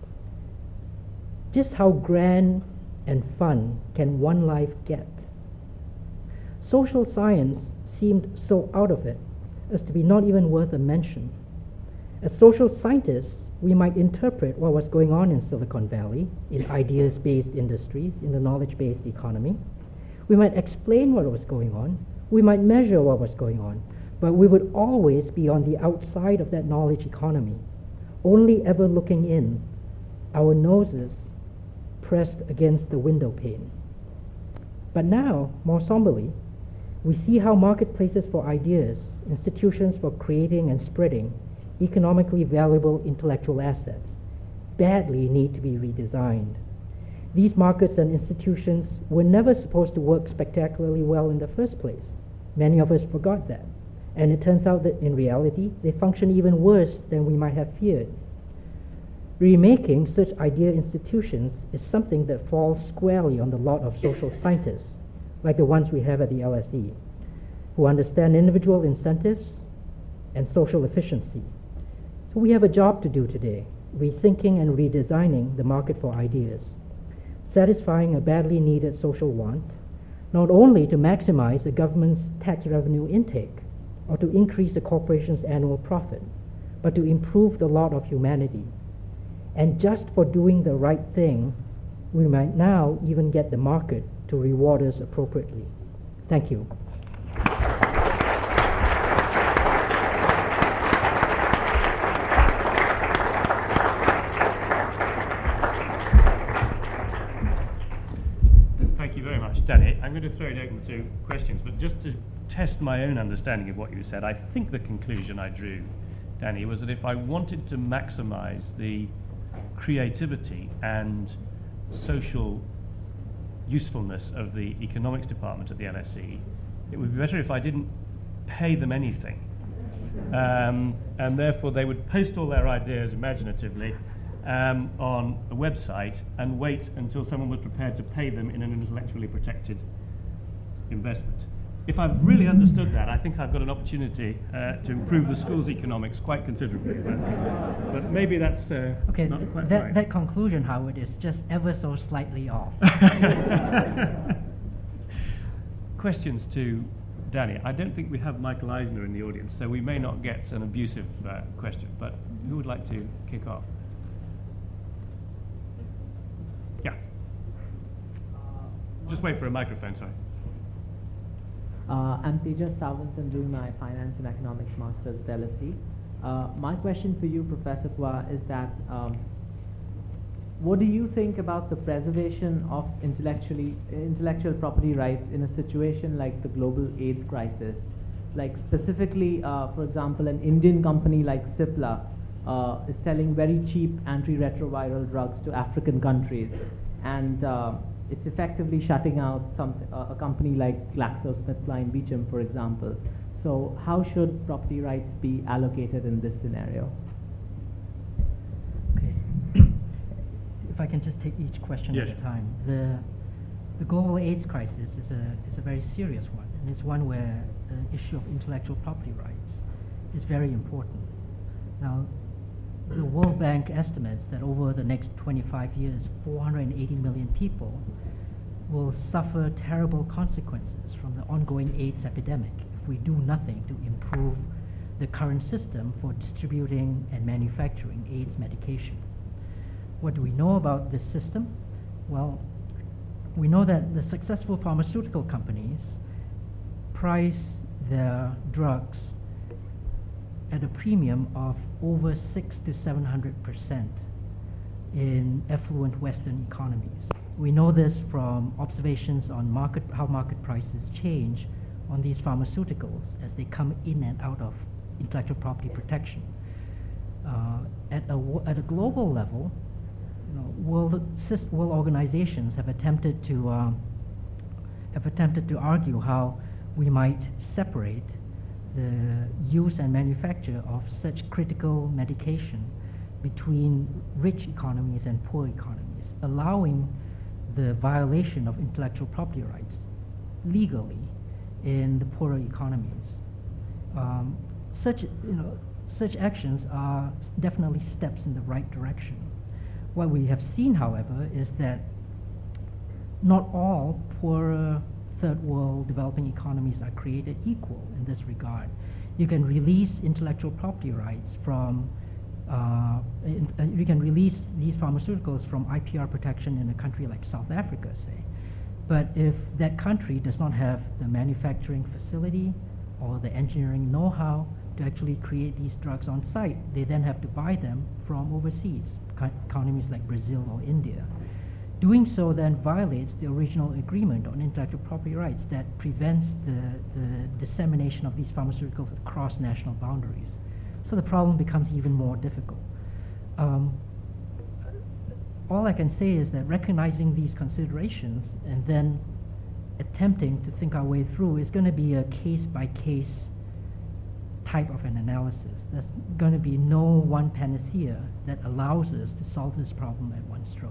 Just how grand and fun can one life get? Social science seemed so out of it as to be not even worth a mention. As social scientists, we might interpret what was going on in Silicon Valley, in ideas-based industries, in the knowledge-based economy. We might explain what was going on. We might measure what was going on. But we would always be on the outside of that knowledge economy, only ever looking in, our noses pressed against the window pane. But now, more somberly, we see how marketplaces for ideas, institutions for creating and spreading economically valuable intellectual assets, badly need to be redesigned. These markets and institutions were never supposed to work spectacularly well in the first place. Many of us forgot that. And it turns out that in reality, they function even worse than we might have feared. Remaking such idea institutions is something that falls squarely on the lot of social scientists, like the ones we have at the LSE, who understand individual incentives and social efficiency. So we have a job to do today. rethinking and redesigning the market for ideas, satisfying a badly needed social want, not only to maximize the government's tax revenue intake or to increase the corporation's annual profit, but to improve the lot of humanity. And just for doing the right thing, we might now even get the market to reward us appropriately. Thank you. Thank you very much, Danny. I'm going to throw it open to questions, but just to test my own understanding of what you said, I think the conclusion I drew, Danny, was that if I wanted to maximize the creativity and social usefulness of the economics department at the LSE, it would be better if I didn't pay them anything. And therefore they would post all their ideas imaginatively on a website and wait until someone was prepared to pay them in an intellectually protected investment. If I've really understood that, I think I've got an opportunity to improve the school's economics quite considerably. But maybe that's okay, not quite right. That conclusion, Howard, is just ever so slightly off. Questions to Danny. I don't think we have Michael Eisner in the audience, so we may not get an abusive question, but who would like to kick off? Yeah. Just wait for a microphone, sorry. I'm Tejas Sawant. I'm doing my Finance and Economics Masters at LSE. My question for you, Professor Phua, is that what do you think about the preservation of intellectual property rights in a situation like the global AIDS crisis? Like specifically, for example, an Indian company like Cipla is selling very cheap antiretroviral drugs to African countries, and it's effectively shutting out a company like GlaxoSmithKline Beecham, for example. So how should property rights be allocated in this scenario? Okay. If I can just take each question Yes. at a time. The global AIDS crisis is a very serious one, and it's one where the issue of intellectual property rights is very important. Now, the World Bank estimates that over the next 25 years, 480 million people will suffer terrible consequences from the ongoing AIDS epidemic if we do nothing to improve the current system for distributing and manufacturing AIDS medication. What do we know about this system? Well, we know that the successful pharmaceutical companies price their drugs at a premium of over 600% to 700% in affluent Western economies. We know this from observations on how market prices change on these pharmaceuticals as they come in and out of intellectual property protection. At a global level, world organizations have attempted to argue how we might separate the use and manufacture of such critical medication between rich economies and poor economies, allowing the violation of intellectual property rights legally in the poorer economies. Such actions are definitely steps in the right direction. What we have seen, however, is that not all poorer third world developing economies are created equal in this regard. You can release intellectual property rights from, you can release these pharmaceuticals from IPR protection in a country like South Africa, say. But if that country does not have the manufacturing facility or the engineering know-how to actually create these drugs on site, they then have to buy them from overseas, economies like Brazil or India. Doing so then violates the original agreement on intellectual property rights that prevents the dissemination of these pharmaceuticals across national boundaries. So the problem becomes even more difficult. All I can say is that recognizing these considerations and then attempting to think our way through is going to be a case-by-case type of an analysis. There's going to be no one panacea that allows us to solve this problem at one stroke.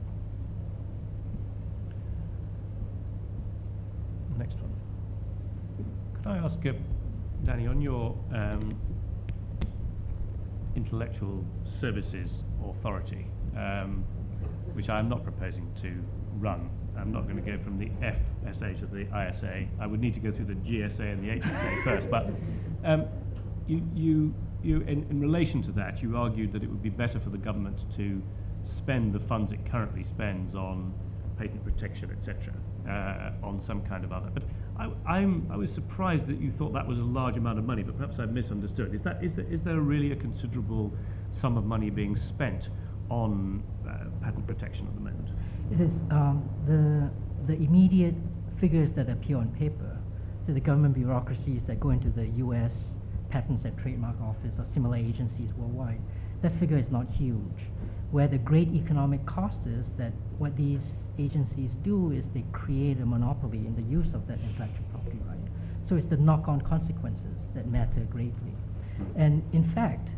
Next one. Could I ask, Danny, on your intellectual services authority, which I'm not proposing to run. I'm not going to go from the FSA to the ISA. I would need to go through the GSA and the HSA first. But you in relation to that, you argued that it would be better for the government to spend the funds it currently spends on patent protection, etc., on some kind of other. But I was surprised that you thought that was a large amount of money, but perhaps I've misunderstood. Is there really a considerable sum of money being spent on patent protection at the moment? It is the immediate figures that appear on paper, so the government bureaucracies that go into the U.S. Patents and Trademark Office or similar agencies worldwide, that figure is not huge. Where the great economic cost is that what these agencies do is they create a monopoly in the use of that intellectual property right. So it's the knock-on consequences that matter greatly. And in fact,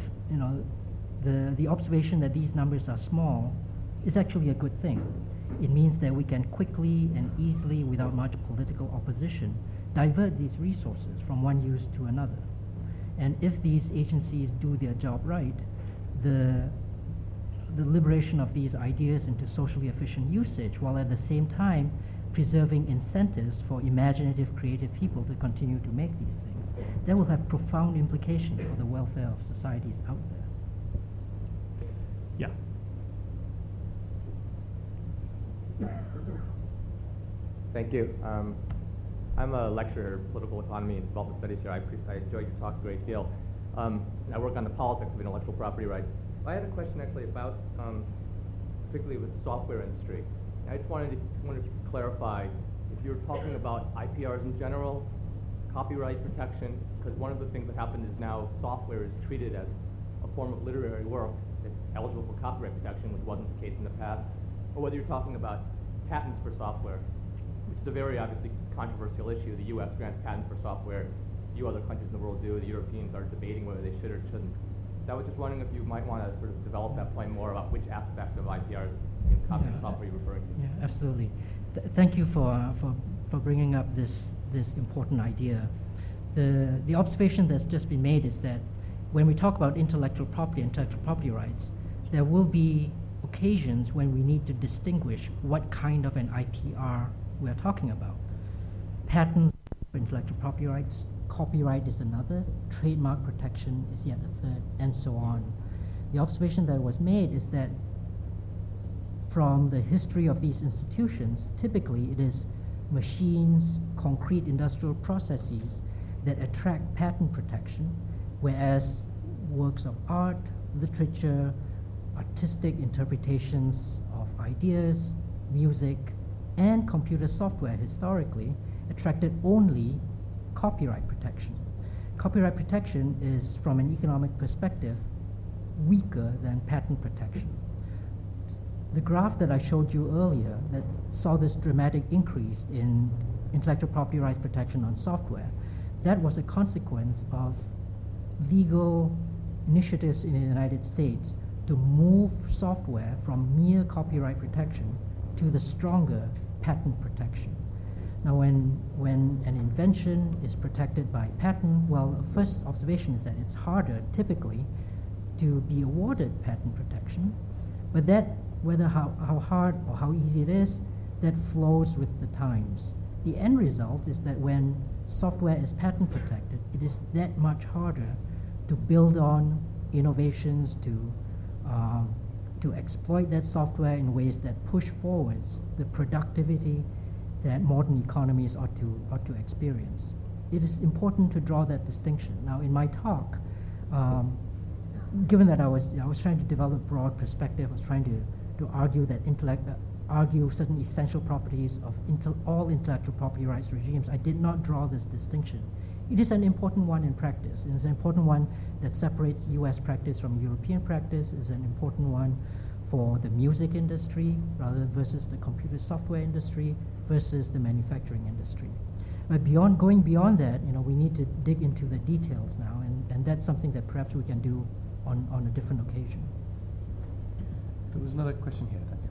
the observation that these numbers are small is actually a good thing. It means that we can quickly and easily, without much political opposition, divert these resources from one use to another. And if these agencies do their job right, the liberation of these ideas into socially efficient usage, while at the same time preserving incentives for imaginative, creative people to continue to make these things, that will have profound implications for the welfare of societies out there. Yeah. Thank you. I'm a lecturer in political economy and development studies here. I enjoyed your talk a great deal. I work on the politics of intellectual property rights. I had a question actually about, particularly with the software industry. I just wondered if you could clarify if you're talking about IPRs in general, copyright protection, because one of the things that happened is now software is treated as a form of literary work that's eligible for copyright protection, which wasn't the case in the past, or whether you're talking about patents for software, which is a very obviously controversial issue. The U.S. grants patents for software. Few other countries in the world do. The Europeans are debating whether they should or shouldn't. So I was just wondering if you might want to sort of develop that point more about which aspect of IPRs in copyright software you're referring to. Yeah, absolutely. Thank you for bringing up this important idea. The observation that's just been made is that when we talk about intellectual property rights, there will be occasions when we need to distinguish what kind of an IPR we're talking about. Patents for intellectual property rights, copyright is another, trademark protection is yet a third, and so on. The observation that was made is that from the history of these institutions, typically it is machines, concrete industrial processes that attract patent protection, whereas works of art, literature, artistic interpretations of ideas, music, and computer software historically attracted only copyright protection. Copyright protection is, from an economic perspective, weaker than patent protection. The graph that I showed you earlier that saw this dramatic increase in intellectual property rights protection on software, that was a consequence of legal initiatives in the United States to move software from mere copyright protection to the stronger patent protection. Now, when an invention is protected by patent, well, the first observation is that it's harder, typically, to be awarded patent protection. But that, whether how hard or how easy it is, that flows with the times. The end result is that when software is patent protected, it is that much harder to build on innovations, to exploit that software in ways that push forwards the productivity that modern economies ought to experience. It is important to draw that distinction. Now, in my talk, given that I was trying to develop broad perspective, I was trying to argue that argue certain essential properties of all intellectual property rights regimes, I did not draw this distinction. It is an important one in practice. It is an important one that separates U.S. practice from European practice. It is an important one for the music industry versus the computer software industry versus the manufacturing industry. But going beyond that, we need to dig into the details now, and that's something that perhaps we can do on a different occasion. There was another question here, thank you.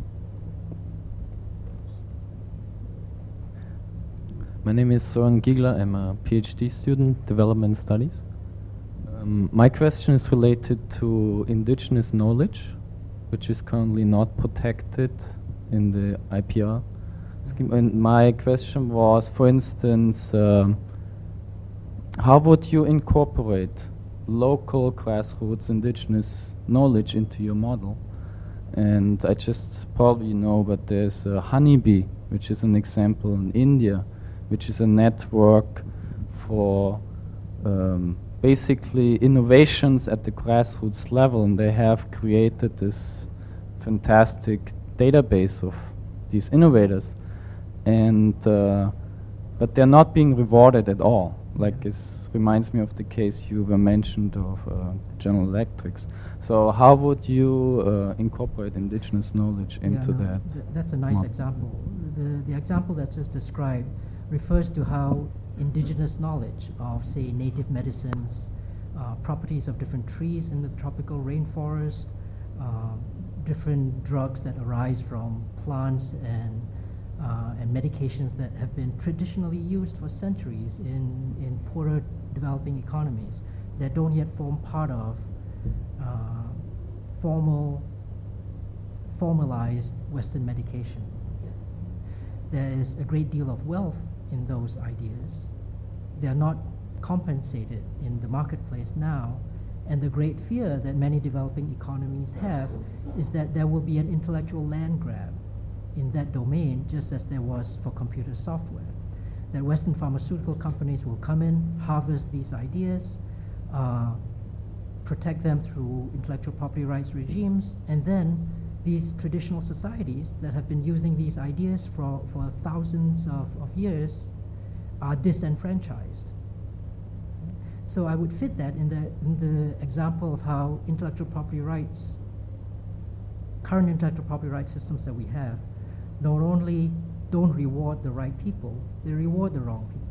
My name is Søren Giegler. I'm a PhD student, development studies. My question is related to indigenous knowledge, which is currently not protected in the IPR scheme. And my question was, for instance, how would you incorporate local grassroots indigenous knowledge into your model? And I just probably know, but there's Honeybee, which is an example in India, which is a network for basically innovations at the grassroots level, and they have created this fantastic database of these innovators, and but they're not being rewarded at all. Like it reminds me of the case you were mentioned of General Electrics. So how would you incorporate indigenous knowledge into that? That's a nice example. The example that's just described refers to how indigenous knowledge of, say, native medicines, properties of different trees in the tropical rainforest, different drugs that arise from plants and medications that have been traditionally used for centuries in poorer developing economies that don't yet form part of formalized Western medication. There is a great deal of wealth in those ideas. They are not compensated in the marketplace now, and the great fear that many developing economies have is that there will be an intellectual land grab in that domain, just as there was for computer software. That Western pharmaceutical companies will come in, harvest these ideas, protect them through intellectual property rights regimes, and then these traditional societies that have been using these ideas for thousands of years are disenfranchised. So I would fit that in the example of how intellectual property rights, current intellectual property rights systems that we have, not only don't reward the right people, they reward the wrong people.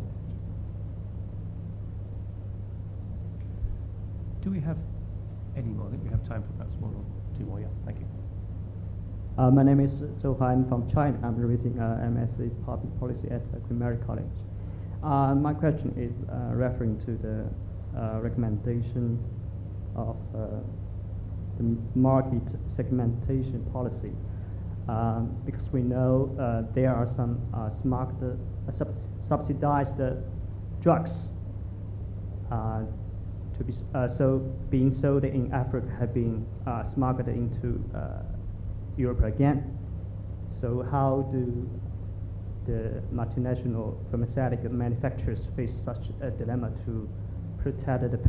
Do we have any more? I think we have time for perhaps one or two more. Yeah, thank you. My name is Zhou Han. I'm from China. I'm reading MSc Public Policy at Queen Mary College. My question is referring to the recommendation of the market segmentation policy, because we know there are some subsidized drugs to be being sold in Africa have been smuggled into Europe again. So how do the multinational pharmaceutical manufacturers face such a dilemma to protect the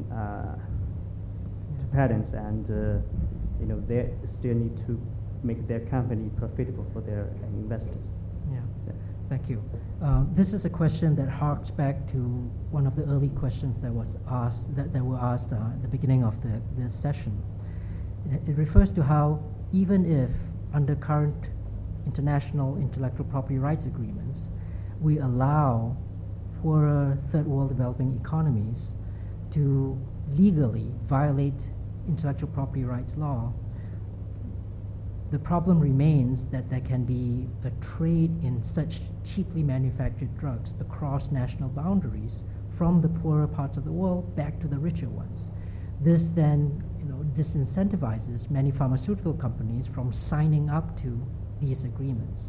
patents, and they still need to make their company profitable for their investors? Yeah. Thank you. This is a question that harks back to one of the early questions that was asked that were asked at the beginning of this session. It refers to how even if under current international intellectual property rights agreements we allow poorer third world developing economies to legally violate intellectual property rights law, the problem remains that there can be a trade in such cheaply manufactured drugs across national boundaries from the poorer parts of the world back to the richer ones. This then disincentivizes many pharmaceutical companies from signing up to these agreements.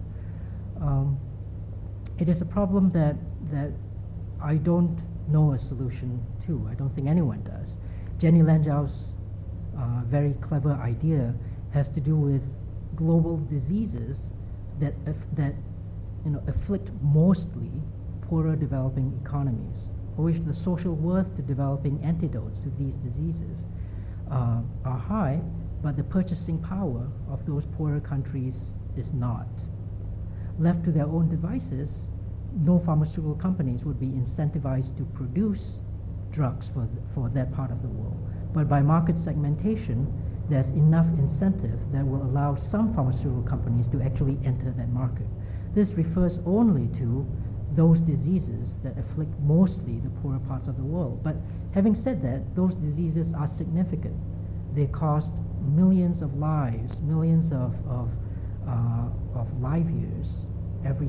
It is a problem that I don't know a solution to. I don't think anyone does. Jenny Lanzhou's very clever idea has to do with global diseases that afflict mostly poorer developing economies, for which the social worth to developing antidotes to these diseases are high, but the purchasing power of those poorer countries is not. Left to their own devices, no pharmaceutical companies would be incentivized to produce drugs for that part of the world. But by market segmentation, there's enough incentive that will allow some pharmaceutical companies to actually enter that market. This refers only to those diseases that afflict mostly the poorer parts of the world. But having said that, those diseases are significant. They cost millions of lives, millions of life years every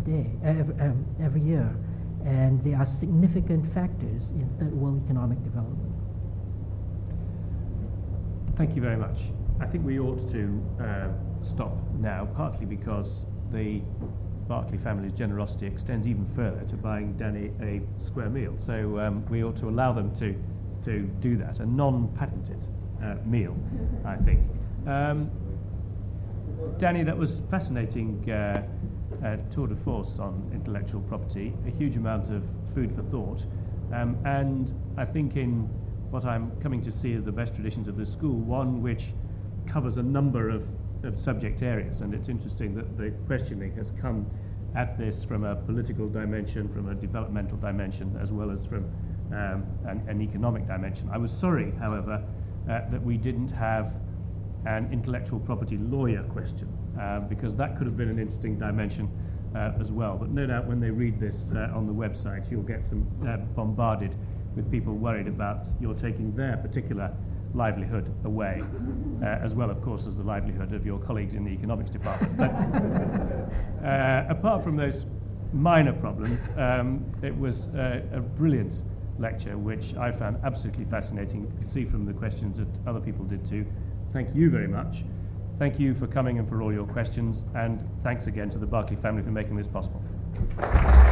year, and they are significant factors in third world economic development. Thank you very much. I think we ought to stop now, partly because the Barclay family's generosity extends even further to buying Danny a square meal. So we ought to allow them to do that, a non-patented meal, I think. Danny, that was fascinating tour de force on intellectual property, a huge amount of food for thought, and I think in what I'm coming to see as the best traditions of this school, one which covers a number of subject areas, and it's interesting that the questioning has come at this from a political dimension, from a developmental dimension, as well as from an economic dimension. I was sorry, however, that we didn't have an intellectual property lawyer question, because that could have been an interesting dimension as well. But no doubt when they read this on the website, you'll get some bombarded with people worried about your taking their particular livelihood away, as well, of course, as the livelihood of your colleagues in the economics department. But apart from those minor problems, it was a brilliant lecture, which I found absolutely fascinating. You could see from the questions that other people did too. Thank you very much. Thank you for coming and for all your questions, and thanks again to the Barclay family for making this possible.